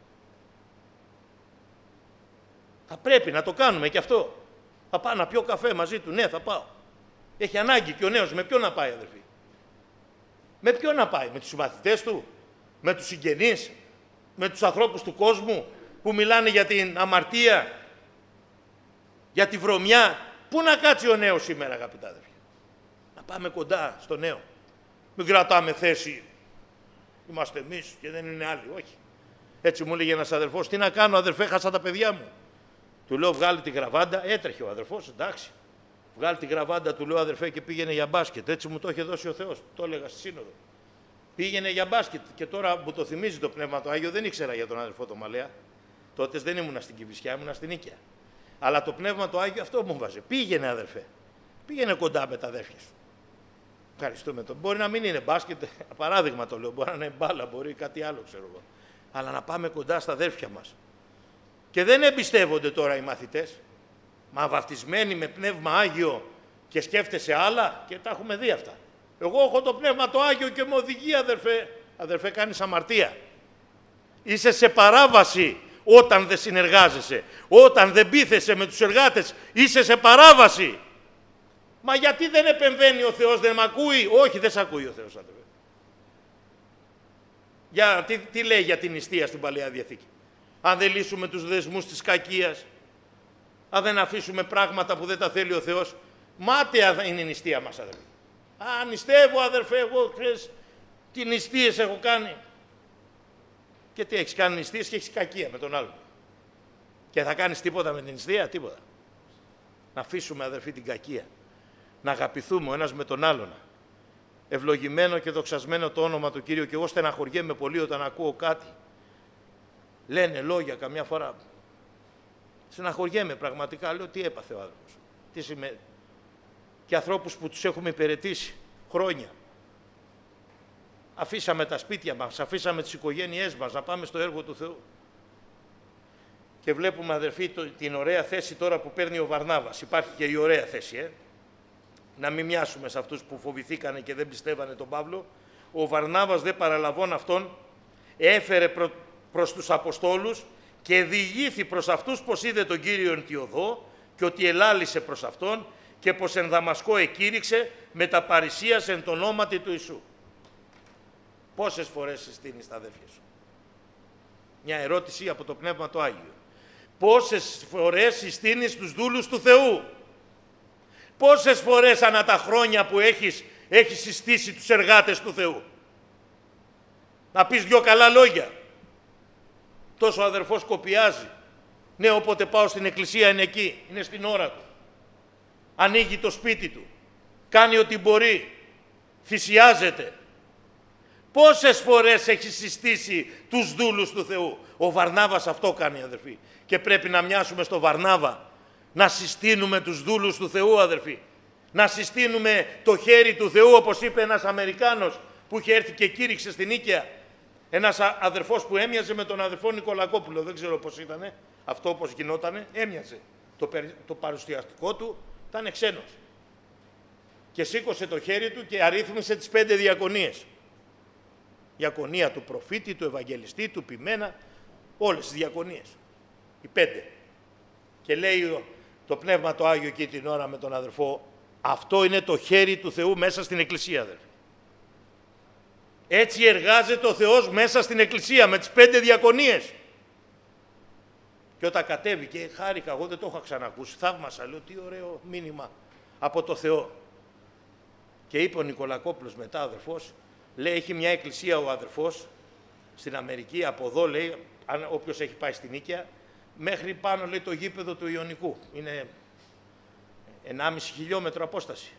Θα πρέπει να το κάνουμε και αυτό. Θα πάω να πιω καφέ μαζί του, ναι, θα πάω. Έχει ανάγκη και ο νέος, με ποιον να πάει, αδερφοί? Με ποιον να πάει? Με τους συμμαθητές του, με τους συγγενείς, με τους ανθρώπους του κόσμου που μιλάνε για την αμαρτία, για τη βρωμιά? Πού να κάτσει ο νέος σήμερα, αγαπητά αδερφοί? Να πάμε κοντά στο νέο. Μην κρατάμε θέση. Είμαστε εμείς και δεν είναι άλλοι. Όχι. Έτσι μου έλεγε ένας αδερφός, τι να κάνω, αδερφέ, χάσα τα παιδιά μου. Του λέω, βγάλει τη γραβάντα. Έτρεχε ο αδερφός, εντάξει. Βγάλει τη γραβάντα, του λέω, αδερφέ, και πήγαινε για μπάσκετ. Έτσι μου το είχε δώσει ο Θεός. Το έλεγα στη σύνοδο. Πήγαινε για μπάσκετ και τώρα μου το θυμίζει το Πνεύμα το Άγιο, δεν ήξερα για τον αδερφό τον Μαλέα. Τότε δεν ήμουνα στην Κηφισιά, ήμουνα στην Νίκαια. Αλλά το Πνεύμα το Άγιο αυτό μου βάζει. Πήγαινε, αδερφέ. Πήγαινε κοντά με τα αδέρφια σου. Ευχαριστούμε τον. Μπορεί να μην είναι μπάσκετ, παράδειγμα το λέω. Μπορεί να είναι μπάλα, μπορεί κάτι άλλο, ξέρω εγώ. Αλλά να πάμε κοντά στα αδέρφια μας. Και δεν εμπιστεύονται τώρα οι μαθητές. Μα βαφτισμένοι με Πνεύμα Άγιο και σκέφτεσαι άλλα, και τα έχουμε δει αυτά. Εγώ έχω το Πνεύμα το Άγιο και με οδηγεί, αδερφέ. Αδερφέ, κάνεις αμαρτία. Είσαι σε παράβαση όταν δεν συνεργάζεσαι. Όταν δεν πείθεσαι με τους εργάτες, είσαι σε παράβαση. Μα γιατί δεν επεμβαίνει ο Θεός, δεν μ' ακούει? Όχι, δεν σ' ακούει ο Θεός, αδερφέ. Για, τι, τι λέει για την νηστεία στην Παλαιά Διαθήκη? Αν δεν λύσουμε τους δεσμούς της κακίας, αν δεν αφήσουμε πράγματα που δεν τα θέλει ο Θεός, μάταια είναι η νηστεία μας, αδερφέ. Α, νηστεύω, αδερφέ, εγώ, ξέρεις, τι νηστείες έχω κάνει. Και τι έχεις κάνει νηστείες και έχεις κακία με τον άλλον. Και θα κάνεις τίποτα με την νηστεία? Τίποτα. Να αφήσουμε, αδερφοί, την κακία. Να αγαπηθούμε ο ένας με τον άλλον. Ευλογημένο και δοξασμένο το όνομα του Κύριου. Και εγώ στεναχωριέμαι πολύ όταν ακούω κάτι. Λένε λόγια καμιά φορά. Στεναχωριέμαι πραγματικά. Λέω, τι έπαθε ο άνθρωπος. Τι σημαίνει. Και ανθρώπους που τους έχουμε υπηρετήσει χρόνια. Αφήσαμε τα σπίτια μας, αφήσαμε τις οικογένειές μας να πάμε στο έργο του Θεού. Και βλέπουμε, αδερφοί, την ωραία θέση τώρα που παίρνει ο Βαρνάβας. Υπάρχει και η ωραία θέση, ε. Να μην μοιάσουμε σε αυτούς που φοβηθήκανε και δεν πιστεύανε τον Παύλο. Ο Βαρνάβας, δε παραλαβών αυτόν, έφερε προ, προς τους Αποστόλους και διηγήθη προς αυτούς πως είδε τον Κύριον τη οδό και ότι ελάλησε προς αυτόν και πως εν Δαμασκό εκήρυξε με τα παρησίας εν το ονόματι του Ιησού. Πόσες φορές συστήνεις τα αδέρφια σου? Μια ερώτηση από το Πνεύμα το Άγιο. Πόσες φορές συστήνεις τους δούλους του Θεού? Πόσες φορές ανά τα χρόνια που έχεις, έχεις συστήσει τους εργάτες του Θεού? Να πεις δυο καλά λόγια. Τόσο ο αδερφός κοπιάζει. Ναι, όποτε πάω στην εκκλησία είναι εκεί, είναι στην ώρα του. Ανοίγει το σπίτι του. Κάνει ό,τι μπορεί. Θυσιάζεται. Πόσες φορές έχει συστήσει τους δούλους του Θεού? Ο Βαρνάβας αυτό κάνει, αδερφοί. Και πρέπει να μοιάσουμε στο Βαρνάβα. Να συστήνουμε τους δούλους του Θεού, αδερφοί. Να συστήνουμε το χέρι του Θεού, όπως είπε ένας Αμερικάνος που είχε έρθει και κήρυξε στην Νίκαια. Ένας αδερφός που έμοιαζε με τον αδερφό Νικολακόπουλο. Δεν ξέρω πώς ήτανε. Αυτό πώς γινότανε. Έμοιαζε. Το, περι... το παρουσιαστικό του ήταν ξένος. Και σήκωσε το χέρι του και αρρύθμισε τις πέντε διακονίες. Διακονία του προφήτη, του Ευαγγελιστή, του ποιμένα, όλες τις διακονίες. Οι πέντε. Και λέει το Πνεύμα το Άγιο εκεί την ώρα με τον αδερφό, αυτό είναι το χέρι του Θεού μέσα στην Εκκλησία, αδερφοί. Έτσι εργάζεται ο Θεός μέσα στην Εκκλησία με τις πέντε διακονίες. Και όταν κατέβηκε, χάρηκα, εγώ δεν το είχα ξανακούσει, θαύμασα, λέω τι ωραίο μήνυμα από το Θεό. Και είπε ο Νικολακόπουλος μετά, αδερφός, λέει, έχει μια εκκλησία ο αδερφός στην Αμερική, από εδώ, λέει, αν όποιος έχει πάει στην Νίκαια, μέχρι πάνω, λέει, το γήπεδο του Ιωνικού. Είναι ενάμιση χιλιόμετρο απόσταση.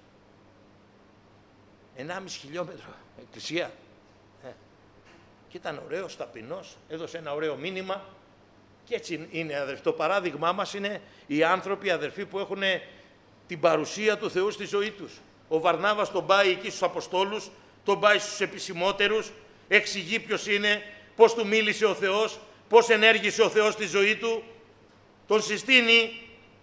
ενάμιση χιλιόμετρο εκκλησία. Ε. Και ήταν ωραίος, ταπεινός, έδωσε ένα ωραίο μήνυμα. Και έτσι είναι, αδερφοί. Το παράδειγμά μας είναι οι άνθρωποι, αδερφοί, που έχουν την παρουσία του Θεού στη ζωή τους. Ο Βαρνάβας τον πάει εκεί στους Αποστόλους, τον πάει στους επισημότερους, εξηγεί ποιος είναι, πώς του μίλησε ο Θεός, πώς ενέργησε ο Θεός στη ζωή του, τον συστήνει.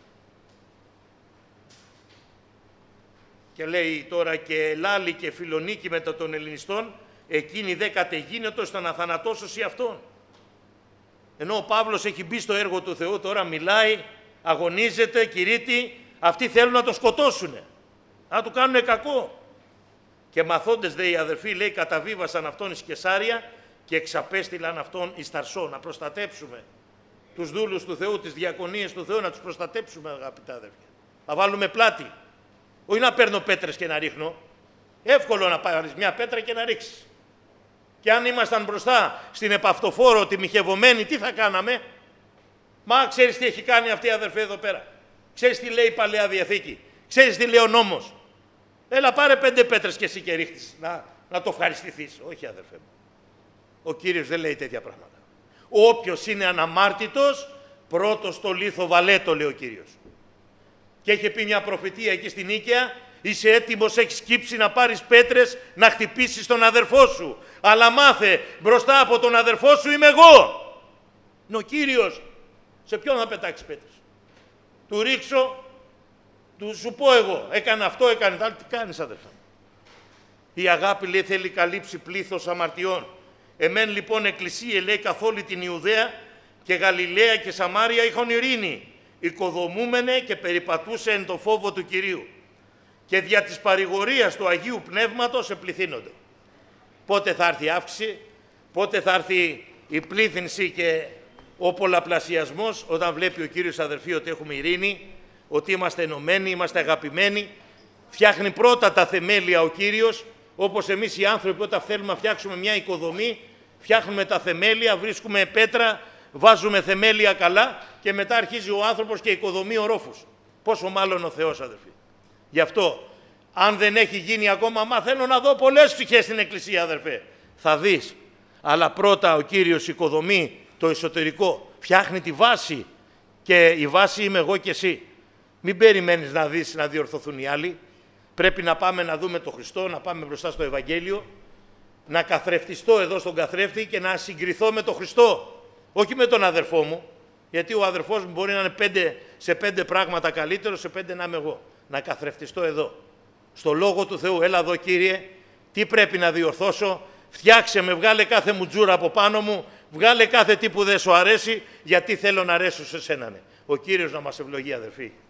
Και λέει τώρα και Ελλάλη και Φιλονίκη μετά των Ελληνιστών, εκείνη δε κατεγίνετο ώστε να θανατώσωση αυτόν. Ενώ ο Παύλος έχει μπει στο έργο του Θεού, τώρα μιλάει, αγωνίζεται, κηρύττει, αυτοί θέλουν να το σκοτώσουν, να του κάνουν κακό. Και μαθώντες δε οι αδερφοί, λέει, καταβίβασαν αυτόν εις Κεσάρια και εξαπέστειλαν αυτόν εις Ταρσό, να προστατέψουμε τους δούλους του Θεού, τις διακονίες του Θεού, να τους προστατέψουμε, αγαπητά αδερφιά. Να βάλουμε πλάτη. Όχι να παίρνω πέτρες και να ρίχνω. Εύκολο να πάρεις μια πέτρα και να ρίξεις. Και αν ήμασταν μπροστά στην επαυτοφόρο τη μοιχευωμένη, τι θα κάναμε? Μα ξέρεις τι έχει κάνει αυτή η αδερφή εδώ πέρα? Ξέρεις τι λέει η Παλαιά Διαθήκη? Ξέρεις τι λέει ο νόμος? Έλα πάρε πέντε πέτρες και εσύ και ρίχτης. Να, να το ευχαριστηθείς. Όχι, αδερφέ μου. Ο Κύριος δεν λέει τέτοια πράγματα. Όποιος είναι αναμάρτητος, πρώτος στο λίθο βαλέτο, λέει ο Κύριος. Και είχε πει μια προφητεία εκεί στην Νίκαια, είσαι έτοιμος, έχεις κύψει να πάρεις πέτρες, να χτυπήσεις τον αδερφό σου. Αλλά μάθε, μπροστά από τον αδερφό σου είμαι εγώ. Είναι ο Κύριος. Σε ποιον θα πετάξεις πέτρες? Του ρίξω, του σου πω εγώ. Έκανε αυτό, έκανε το άλλο. Τι κάνεις, αδερφέ? Η αγάπη, λέει, θέλει καλύψει πλήθος αμαρτιών. Εμέν λοιπόν εκκλησία, λέει, καθ' όλη την Ιουδαία και Γαλιλαία και Σαμάρια είχαν ειρήνη. Οικοδομούμενε και περιπατούσε εν το φόβο του Κυρίου. Και δια της παρηγορίας του Αγίου Πνεύματος επληθύνονται. Πότε θα έρθει η αύξηση, πότε θα έρθει η πλήθυνση και ο πολλαπλασιασμός, όταν βλέπει ο Κύριος, αδερφοί, ότι έχουμε ειρήνη, ότι είμαστε ενωμένοι, είμαστε αγαπημένοι. Φτιάχνει πρώτα τα θεμέλια ο Κύριος, όπως εμείς οι άνθρωποι όταν θέλουμε να φτιάξουμε μια οικοδομή, φτιάχνουμε τα θεμέλια, βρίσκουμε πέτρα, βάζουμε θεμέλια καλά και μετά αρχίζει ο άνθρωπος και οικοδομεί ορόφους. Πόσο μάλλον ο Θεός, αδερφοί. Γι' αυτό, αν δεν έχει γίνει ακόμα, μα θέλω να δω πολλές ψυχές στην Εκκλησία, αδερφέ. Θα δεις. Αλλά πρώτα ο Κύριος οικοδομεί το εσωτερικό, φτιάχνει τη βάση και η βάση είμαι εγώ και εσύ. Μην περιμένεις να δεις να διορθωθούν οι άλλοι. Πρέπει να πάμε να δούμε τον Χριστό, να πάμε μπροστά στο Ευαγγέλιο, να καθρεφτιστώ εδώ στον καθρέφτη και να συγκριθώ με τον Χριστό. Όχι με τον αδερφό μου, γιατί ο αδερφός μου μπορεί να είναι πέντε, σε πέντε πράγματα καλύτερο, σε πέντε να είμαι εγώ. Να καθρεφτιστώ εδώ. Στο Λόγο του Θεού, έλα εδώ, Κύριε, τι πρέπει να διορθώσω, φτιάξε με, βγάλε κάθε μου τζούρα από πάνω μου, βγάλε κάθε τι που δεν σου αρέσει, γιατί θέλω να αρέσω σε σένα. Ναι. Ο Κύριος να μας ευλογεί, αδερφοί.